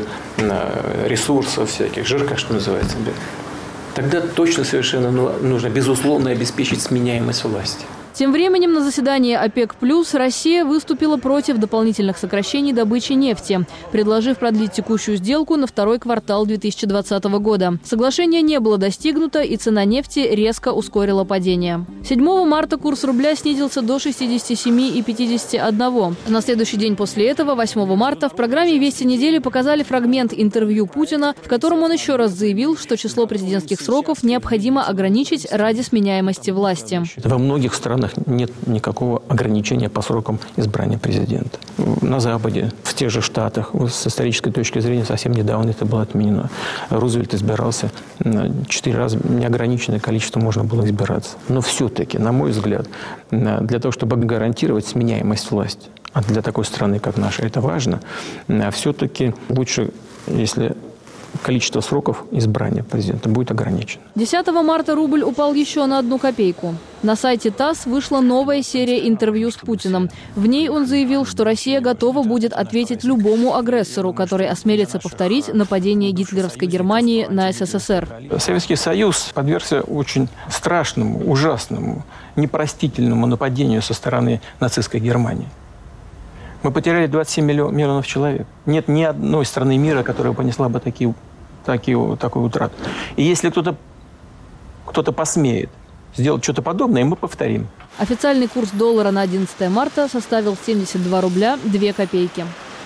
ресурсов всяких, жирка, что называется. Тогда точно совершенно нужно, безусловно, обеспечить сменяемость власти. Тем временем на заседании ОПЕК+, Россия выступила против дополнительных сокращений добычи нефти, предложив продлить текущую сделку на второй квартал две тысячи двадцатого года. Соглашение не было достигнуто, и цена нефти резко ускорила падение. седьмого марта курс рубля снизился до шестидесяти семи и пятидесяти одного. На следующий день после этого, восьмого марта, в программе «Вести недели» показали фрагмент интервью Путина, в котором он еще раз заявил, что число президентских сроков необходимо ограничить ради сменяемости власти. Во многих странах нет никакого ограничения по срокам избрания президента. На Западе, в тех же Штатах, с исторической точки зрения, совсем недавно это было отменено. Рузвельт избирался четыре раза, неограниченное количество можно было избираться. Но все-таки, на мой взгляд, для того, чтобы гарантировать сменяемость власти, а для такой страны, как наша, это важно, все-таки лучше, если количество сроков избрания президента будет ограничено. десятого марта рубль упал еще на одну копейку. На сайте ТАСС вышла новая серия интервью с Путиным. В ней он заявил, что Россия готова будет ответить любому агрессору, который осмелится повторить нападение гитлеровской Германии на СССР. Советский Союз подвергся очень страшному, ужасному, непростительному нападению со стороны нацистской Германии. Мы потеряли двадцать семь миллионов человек. Нет ни одной страны мира, которая понесла бы такие, такие, такую утрату. И если кто-то кто-то посмеет сделать что-то подобное, мы повторим. Официальный курс доллара на одиннадцатое марта составил семьдесят два рубля две копейки.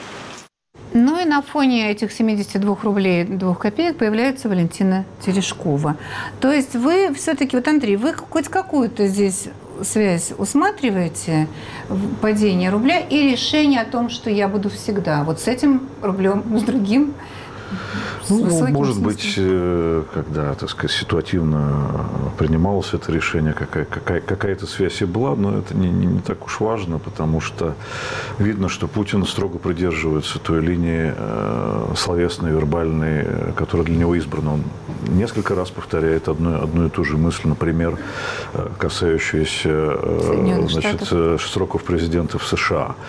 Ну и на фоне этих семидесяти двух рублей двух копеек появляется Валентина Терешкова. То есть вы все-таки, вот Андрей, вы хоть какую-то здесь связь усматриваете падение рубля и решение о том, что я буду всегда вот с этим рублем, с другим? Ну, может быть, когда, так сказать, ситуативно принималось это решение, какая, какая, какая-то связь и была, но это не, не, не так уж важно, потому что видно, что Путин строго придерживается той линии э, словесной, вербальной, которая для него избрана. Он несколько раз повторяет одну, одну и ту же мысль, например, касающуюся э, значит, сроков президента в США.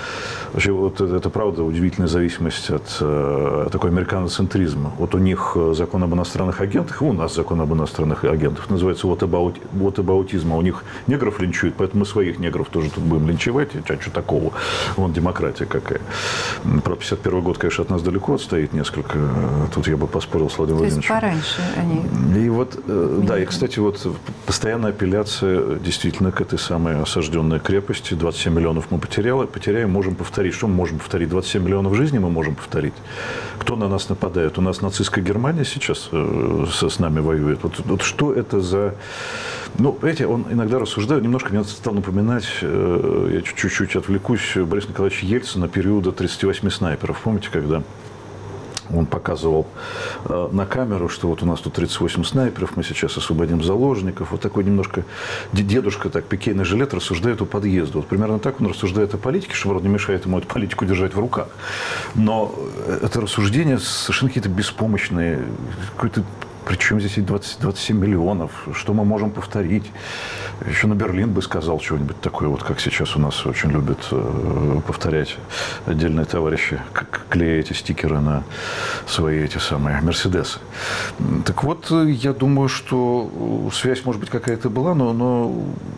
Вообще, вот это, это правда удивительная зависимость от э, такой американоцентризма. Вот у них закон об иностранных агентах, и у нас закон об иностранных агентах. Называется whataboutism. А у них негров линчуют, поэтому мы своих негров тоже тут будем линчевать. А что такого? Вон демократия какая. Про пятьдесят первый год, конечно, от нас далеко отстоит несколько. Тут я бы поспорил с Владимиром То есть Владимировичем. пораньше они... И вот, э, да, и, кстати, вот постоянная апелляция действительно к этой самой осажденной крепости. двадцать семь миллионов мы потеряли, потеряем, можем повторить. Что мы можем повторить? двадцать семь миллионов жизней мы можем повторить. Кто на нас нападает? У нас нацистская Германия сейчас э, с, с нами воюет. Вот, вот что это за... Ну, знаете, он иногда рассуждает, немножко мне стал напоминать, э, я чуть-чуть отвлекусь, Бориса Николаевича Ельцина периода тридцати восьми снайперов. Помните, когда он показывал э, на камеру, что вот у нас тут тридцать восемь снайперов, мы сейчас освободим заложников. Вот такой немножко дедушка, так, пикейный жилет рассуждает о подъезде. Вот примерно так он рассуждает о политике, что вроде не мешает ему эту политику держать в руках. Но это рассуждение совершенно какие-то беспомощные, какой-то... Причем здесь и двадцать, двадцать семь миллионов. Что мы можем повторить? Еще на Берлин бы сказал что-нибудь такое, вот как сейчас у нас очень любят э, повторять отдельные товарищи, как клея эти стикеры на свои эти самые Мерседесы. Так вот, я думаю, что связь, может быть, какая-то была, но, но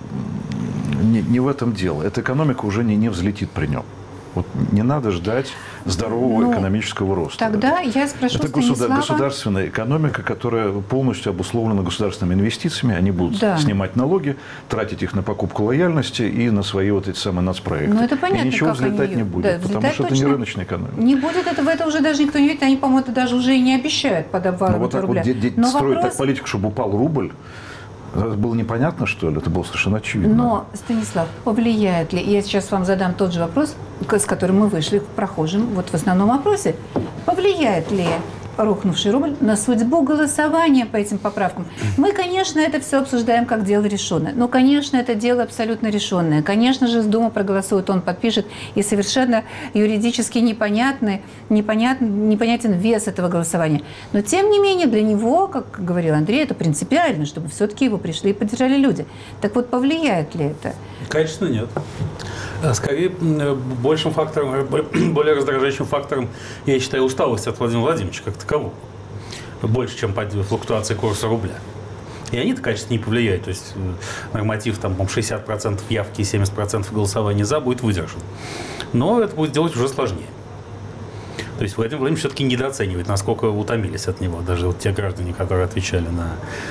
не, не в этом дело. Эта экономика уже не, не взлетит при нем. Вот не надо ждать здорового ну, экономического роста. Тогда я спрошу Это Станислава... государственная экономика, которая полностью обусловлена государственными инвестициями. Они будут да. снимать налоги, тратить их на покупку лояльности и на свои вот эти самые нацпроекты. Ну, это понятно, и ничего как взлетать они... не будет, да, потому что это не рыночная экономика. Не будет этого, это уже даже никто не видит. Они, по-моему, это даже уже и не обещают под обвалом вот так рубля. Вот де- де- Но строить вопрос... так политику, чтобы упал рубль, это было непонятно, что ли? Это было совершенно очевидно. Но, Станислав, повлияет ли, я сейчас вам задам тот же вопрос, с которым мы вышли к прохожим, вот в основном вопросе, повлияет ли рухнувший рубль на судьбу голосования по этим поправкам? Мы, конечно, это все обсуждаем как дело решенное. Но, конечно, это дело абсолютно решенное. Конечно же, Дума проголосует, он подпишет, и совершенно юридически непонятный, непонятен, непонятен вес этого голосования. Но, тем не менее, для него, как говорил Андрей, это принципиально, чтобы все-таки его пришли и поддержали люди. Так вот, повлияет ли это? Конечно, нет. Скорее, большим фактором, более раздражающим фактором, я считаю, усталость от Владимира Владимировича как такового. Больше, чем флуктуация курса рубля. И они-то, конечно, не повлияют. То есть норматив там, шестьдесят процентов явки и семьдесят процентов голосования «за» будет выдержан. Но это будет делать уже сложнее. То есть Владимир Владимирович все-таки недооценивает, насколько утомились от него. Даже вот те граждане, которые отвечали на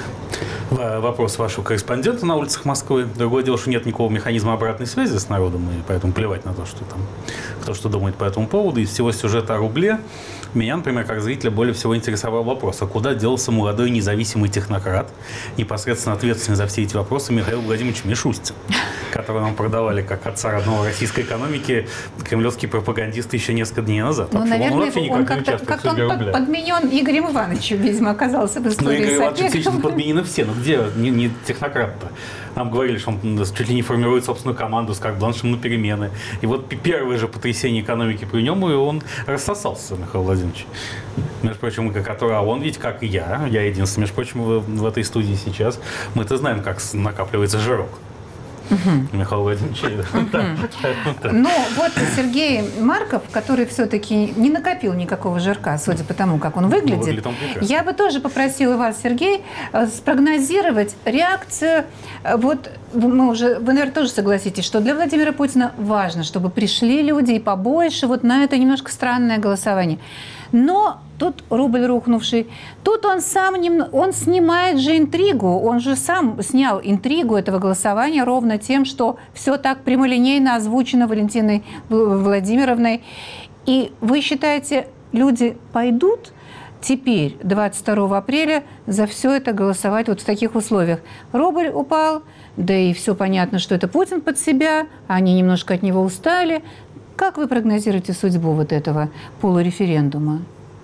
вопрос вашего корреспондента на улицах Москвы. Другое дело, что нет никакого механизма обратной связи с народом, и поэтому плевать на то, что там, кто что думает по этому поводу. Из всего сюжета о рубле меня, например, как зрителя более всего интересовал вопрос, а куда делся молодой независимый технократ, непосредственно ответственный за все эти вопросы Михаил Владимирович Мишустин, которого нам продавали как отца родного российской экономики кремлевские пропагандисты еще несколько дней назад. Ну, наверное, он вообще он как-то, как он под, подменен Игорем Ивановичем, видимо, оказался в истории. Ну, Игорь Иванович действительно подменены все. Ну, где не, не технократ-то? Нам говорили, что он чуть ли не формирует собственную команду с карт-бланшем на перемены. И вот первое же потрясение экономики при нем, и он рассосался, Михаил Владимирович. Между прочим, который, а он ведь, как и я, я единственный, между прочим, в, в этой студии сейчас, мы-то знаем, как накапливается жирок. Угу. Михаил Владимирович. Угу. Ну, вот Сергей Марков, который все-таки не накопил никакого жирка, судя по тому, как он выглядит, я бы тоже попросила вас, Сергей, спрогнозировать реакцию. Вот мы уже, вы, наверное, тоже согласитесь, что для Владимира Путина важно, чтобы пришли люди и побольше вот на это немножко странное голосование. Но тут рубль рухнувший, тут он сам нем, он снимает же интригу, он же сам снял интригу этого голосования ровно тем, что все так прямолинейно озвучено Валентиной Владимировной. И вы считаете, люди пойдут теперь, двадцать второго апреля, за все это голосовать вот в таких условиях? Рубль упал, да и все понятно, что это Путин под себя, они немножко от него устали. Как вы прогнозируете судьбу вот этого полуреферендума?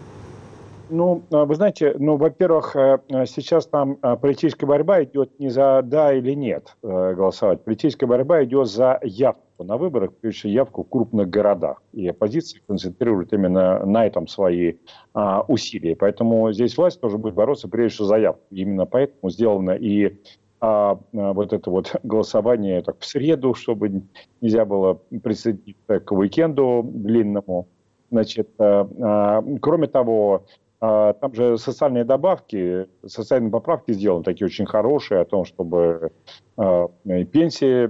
Ну, вы знаете, ну, во-первых, сейчас там политическая борьба идет не за да или нет голосовать. Политическая борьба идет за явку на выборах, прежде всего явку в крупных городах. И оппозиция концентрирует именно на этом свои усилия. Поэтому здесь власть тоже будет бороться прежде всего за явку. Именно поэтому сделано и а, вот это вот голосование так, в среду, чтобы нельзя было присоединиться к уикенду длинному. Значит, а, а, кроме того, а, там же социальные добавки, социальные поправки сделаны такие очень хорошие о том, чтобы а, пенсия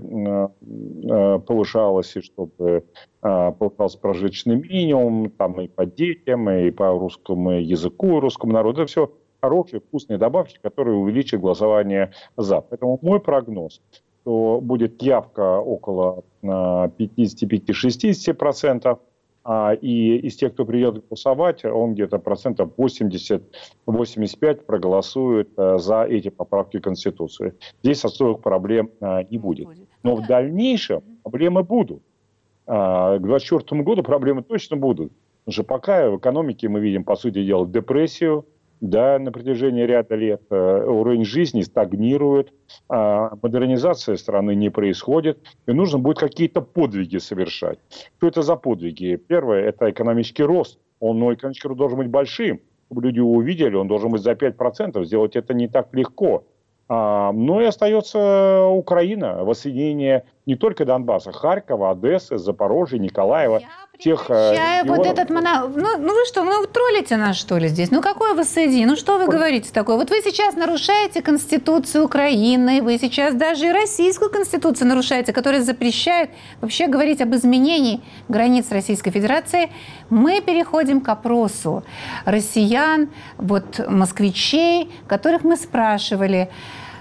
а, повышалась, и чтобы а, повышался прожиточный минимум, там и по детям, и по русскому языку, и русскому народу. Это все хорошие, вкусные добавки, которые увеличат голосование за. Поэтому мой прогноз, что будет явка около пятьдесят пять - шестьдесят процентов, а, и из тех, кто придет голосовать, он где-то процентов восемьдесят - восемьдесят пять проголосует а, за эти поправки в Конституцию. Здесь особых проблем а, не будет. Но в дальнейшем проблемы будут. А, к двадцать четвёртому году проблемы точно будут. Потому что пока в экономике мы видим, по сути дела, депрессию, да, на протяжении ряда лет э, уровень жизни стагнирует, э, модернизация страны не происходит, и нужно будет какие-то подвиги совершать. Что это за подвиги? Первое – это экономический рост. Он, ну, экономический рост должен быть большим, чтобы люди его увидели, он должен быть за пять процентов, сделать это не так легко. А, ну и остается Украина, воссоединение не только Донбасса, Харькова, Одессы, Запорожья, Николаева. Тех, Чай, вот этот монолог. Ну, ну вы что, ну вы троллите нас, что ли, здесь? Ну какое воссоединение? Ну что вы говорите такое? Вот вы сейчас нарушаете Конституцию Украины, вы сейчас даже и российскую Конституцию нарушаете, которая запрещает вообще говорить об изменении границ Российской Федерации. Мы переходим к опросу россиян, вот москвичей, которых мы спрашивали,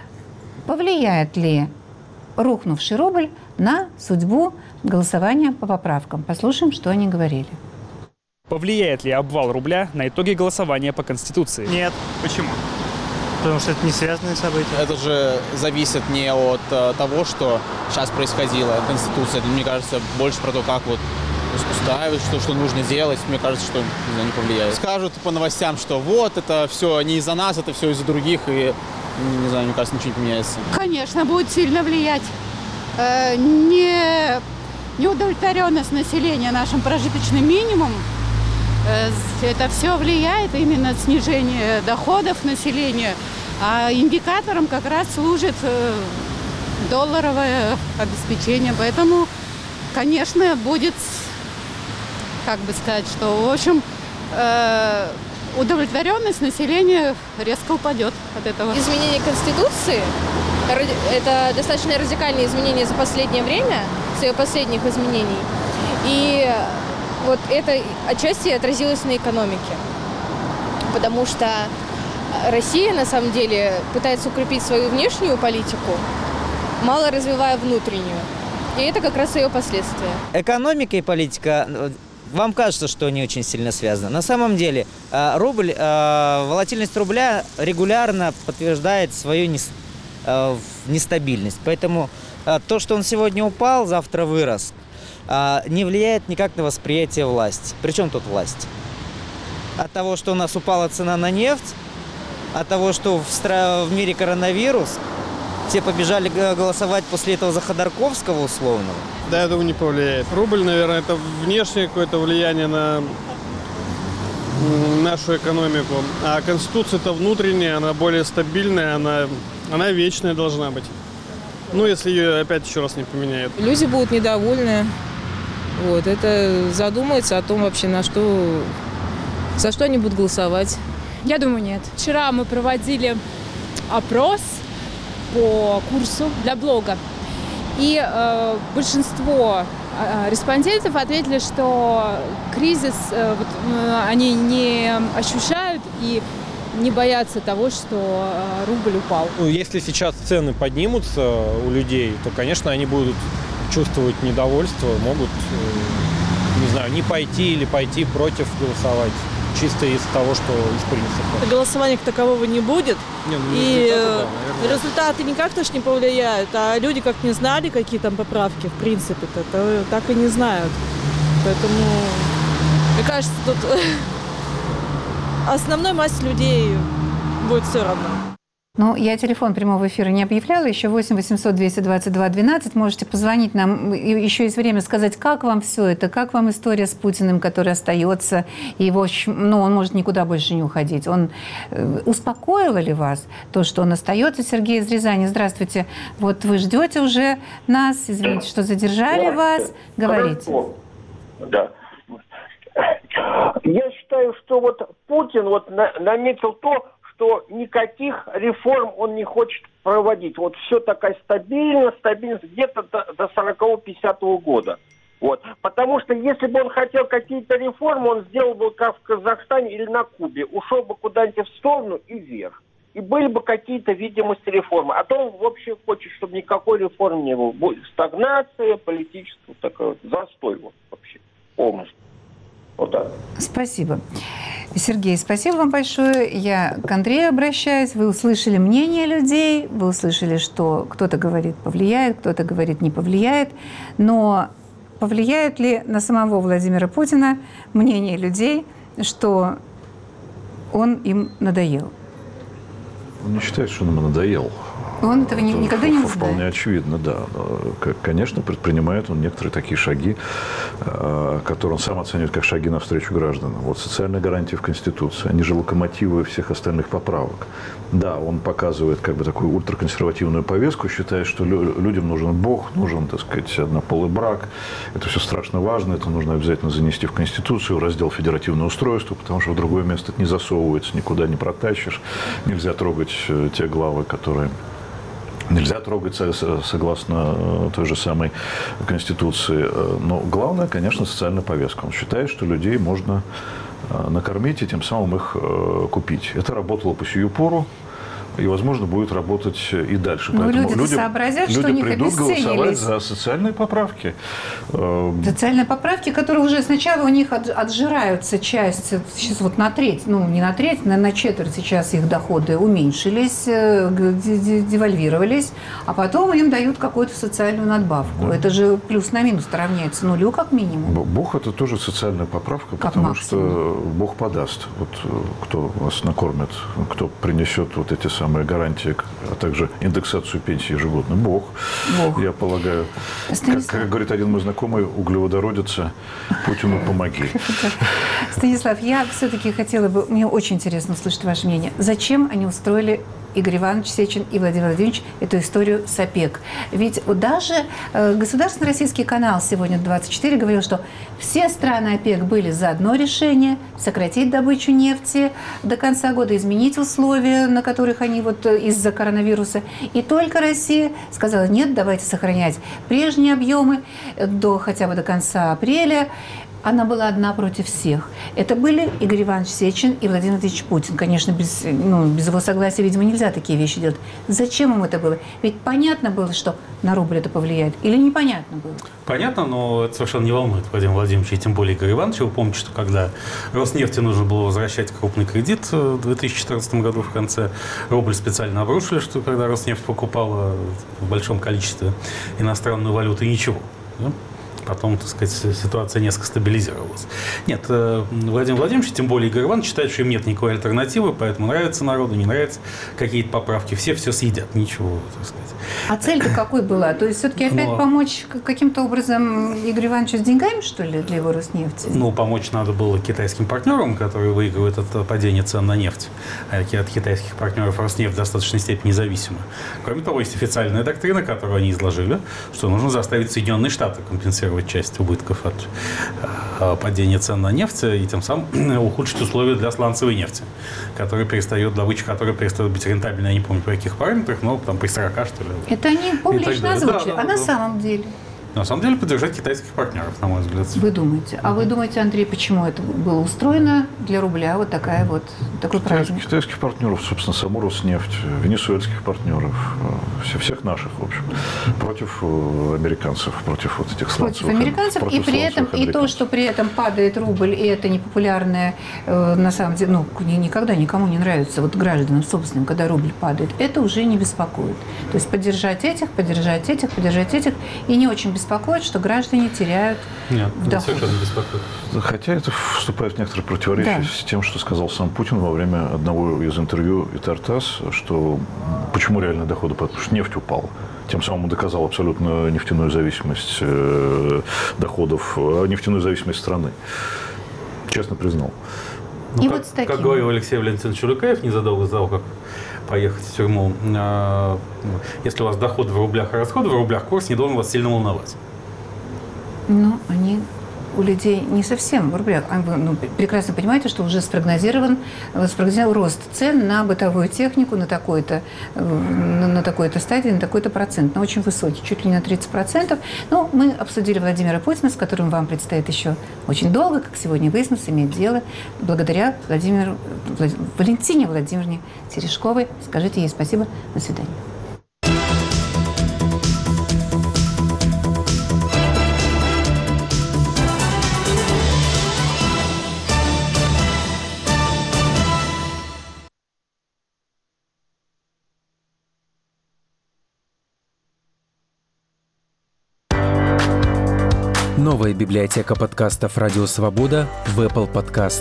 повлияет ли рухнувший рубль на судьбу голосования по поправкам. Послушаем, что они говорили. Повлияет ли обвал рубля на итоги голосования по Конституции? Нет. Почему? Потому что это не связанные события. Это же зависит не от uh, того, что сейчас происходило. Конституция, мне кажется, больше про то, как вот устраивать, что, что нужно делать. Мне кажется, что не, знаю, не повлияет. Скажут по новостям, что вот, это все не из-за нас, это все из-за других, и, не знаю, мне кажется, ничего не поменяется. Конечно, будет сильно влиять. Э, не... Неудовлетворенность населения нашим прожиточным минимумом, это все влияет именно на снижение доходов населения, а индикатором как раз служит долларовое обеспечение. Поэтому, конечно, будет, как бы сказать, что, в общем, удовлетворенность населения резко упадет от этого. Изменение Конституции – это достаточно радикальные изменения за последнее время, с ее последних изменений. И вот это отчасти отразилось на экономике. Потому что Россия, на самом деле, пытается укрепить свою внешнюю политику, мало развивая внутреннюю. И это как раз ее последствия. Экономика и политика, вам кажется, что они очень сильно связаны. На самом деле, рубль, волатильность рубля регулярно подтверждает свою нестабильность. Поэтому то, что он сегодня упал, завтра вырос, не влияет никак на восприятие власти. Причем тут власть? От того, что у нас упала цена на нефть, от того, что в, стра... в мире коронавирус, все побежали голосовать после этого за Ходорковского условного. Да, я думаю, не повлияет. Рубль, наверное, это внешнее какое-то влияние на нашу экономику. А Конституция-то внутренняя, она более стабильная, она, она вечная должна быть. Ну, если ее опять еще раз не поменяют. Люди будут недовольны. Вот, это задумаются о том вообще, на что, за что они будут голосовать. Я думаю, нет. Вчера мы проводили опрос по курсу для блога. И э, большинство э, респондентов ответили, что кризис э, вот, э, они не ощущают и не боятся того, что э, рубль упал. Ну, если сейчас цены поднимутся у людей, то, конечно, они будут чувствовать недовольство, могут, э, не знаю, не пойти или пойти против голосовать. Чисто из того, что из принципа. Голосования как такового не будет. Не, ну, и результаты, да, результаты никак-то ж не повлияют. А люди как не знали, какие там поправки, в принципе-то, то так и не знают. Поэтому, мне кажется, тут основной массе людей будет все равно. Ну, я телефон прямого эфира не объявляла, еще восемь восемьсот двести двадцать два двенадцать. Можете позвонить нам, еще есть время сказать, как вам все это, как вам история с Путиным, который остается, и его, ну, он может никуда больше не уходить. Он успокоило ли вас то, что он остается? Сергей из Рязани, здравствуйте. Вот вы ждете уже нас, извините, что задержали вас. Говорите. Да. Я считаю, что вот Путин вот наметил то, что никаких реформ он не хочет проводить. Вот все такая стабильность, стабильность где-то до, до сорокового-пятидесятого года. Вот. Потому что если бы он хотел какие-то реформы, он сделал бы как в Казахстане или на Кубе. Ушел бы куда-нибудь в сторону и вверх. И были бы какие-то видимости реформы. А то он вообще хочет, чтобы никакой реформы не было. Будет стагнация, политическая, такой вот застой вот вообще полностью. Вот так. Спасибо. Сергей, спасибо вам большое. Я к Андрею обращаюсь. Вы услышали мнение людей, вы услышали, что кто-то говорит повлияет, кто-то говорит не повлияет. Но повлияет ли на самого Владимира Путина мнение людей, что он им надоел? Он не считает, что он ему надоел. Он этого не, никогда не узнает. Вполне очевидно, да. Конечно, предпринимает он некоторые такие шаги, которые он сам оценивает как шаги навстречу гражданам. Вот социальные гарантии в Конституции, они же локомотивы всех остальных поправок. Да, он показывает как бы такую ультраконсервативную повестку, считая, что людям нужен Бог, нужен, так сказать, однополый брак. Это все страшно важно, это нужно обязательно занести в Конституцию, раздел федеративное устройство, потому что в другое место это не засовывается, никуда не протащишь. Нельзя трогать те главы, которые... Нельзя трогать согласно той же самой Конституции. Но главное, конечно, социальная повестка. Он считает, что людей можно накормить и тем самым их купить. Это работало по сию пору. И, возможно, будет работать и дальше. Но Поэтому люди люди, сообразят, люди что у них придут голосовать обесценились. за социальные поправки. Социальные поправки, которые уже сначала у них отжираются часть, сейчас вот на треть, ну не на треть, на, на четверть сейчас их доходы уменьшились, девальвировались, а потом им дают какую-то социальную надбавку. Да. Это же плюс на минус равняется нулю как минимум. Бог – это тоже социальная поправка, как потому максимум. Что Бог подаст. Вот кто вас накормит, кто принесет вот эти самые гарантии, а также индексацию пенсии ежегодно. Бог, Бог. Я полагаю. Как, как говорит один мой знакомый, углеводородица, Путину помоги. Станислав, я все-таки хотела бы, мне очень интересно услышать ваше мнение. Зачем они устроили, Игорь Иванович Сечин и Владимир Владимирович, эту историю с ОПЕК? Ведь даже э, государственный российский канал сегодня двадцать четыре говорил, что все страны ОПЕК были за одно решение – сократить добычу нефти до конца года, изменить условия, на которых они вот из-за коронавируса. И только Россия сказала, нет, давайте сохранять прежние объемы до хотя бы до конца апреля. Она была одна против всех. Это были Игорь Иванович Сечин и Владимир Владимирович Путин. Конечно, без, ну, без его согласия, видимо, нельзя такие вещи делать. Зачем им это было? Ведь понятно было, что на рубль это повлияет. Или непонятно было? Понятно, но это совершенно не волнует Владимира Владимировича, и тем более Игоря Ивановича. Вы помните, что когда Роснефти нужно было возвращать крупный кредит в две тысячи четырнадцатом году в конце, рубль специально обрушили, что когда Роснефть покупала в большом количестве иностранную валюту, и ничего. Да? Потом, так сказать, ситуация несколько стабилизировалась. Нет, Владимир Владимирович, тем более Игорь Иванович, считает, что им нет никакой альтернативы, поэтому нравится народу, не нравятся какие-то поправки. Все все съедят, ничего, так сказать. А цель-то какой была? То есть все-таки опять Но... помочь каким-то образом Игорю Ивановичу с деньгами, что ли, для его Роснефти? Ну, помочь надо было китайским партнерам, которые выигрывают от падения цен на нефть. А от китайских партнеров Роснефть в достаточной степени зависима. Кроме того, есть официальная доктрина, которую они изложили, что нужно заставить Соединенные Штаты компенсировать часть убытков от падения цен на нефть и тем самым ухудшить условия для сланцевой нефти, которая перестает, добыча которая перестает быть рентабельной, я не помню по каких параметрах, но там при сорока, что ли. Это они публично озвучили, да, да, а да, на да. самом деле? На самом деле поддержать китайских партнеров, на мой взгляд. Вы думаете? А вы думаете, Андрей, почему это было устроено для рубля? Вот такая вот, такой праздник. Китайских партнеров, собственно, саму Роснефть, венесуэльских партнеров, всех наших, в общем, против американцев, против вот этих сланцевых. Против американцев, против и при этом, и то, что при этом падает рубль, и это непопулярное, на самом деле, ну, никогда никому не нравится, вот гражданам собственным, когда рубль падает, это уже не беспокоит. То есть поддержать этих, поддержать этих, поддержать этих, и не очень беспокоит беспокоит, что граждане теряют Нет, в доходах. совершенно не беспокоит. Хотя это вступает в некоторые противоречия Да. с тем, что сказал сам Путин во время одного из интервью и Тартас, что почему реальные доходы падают? Потому что нефть упала. Тем самым он доказал абсолютно нефтяную зависимость э, доходов, нефтяную зависимость страны. Честно признал. Ну, И как, вот с таким. как говорил Алексей Валентинович Чурыкаев незадолго до того, как поехать в тюрьму, э, если у вас доходы в рублях, а расходы в рублях, курс не должен вас сильно волновать. Ну, они у людей не совсем в рублях. А вы, ну, прекрасно понимаете, что уже спрогнозирован, спрогнозирован рост цен на бытовую технику на такой-то, на, на такой-то стадии, на такой-то процент, на очень высокий, чуть ли не на тридцать процентов. Но мы обсудили Владимира Путина, с которым вам предстоит еще очень долго, как сегодня выяснилось, иметь дело, благодаря Владимиру, Влад, Валентине Владимировне Терешковой. Скажите ей спасибо. До свидания. Новая библиотека подкастов «Радио Свобода» в Apple Podcast.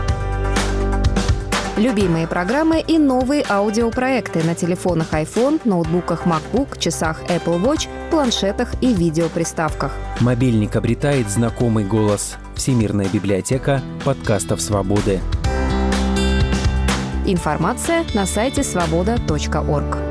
Любимые программы и новые аудиопроекты на телефонах iPhone, ноутбуках MacBook, часах Apple Watch, планшетах и видеоприставках. Мобильник обретает знакомый голос. Всемирная библиотека подкастов «Свободы». Информация на сайте свобода точка орг.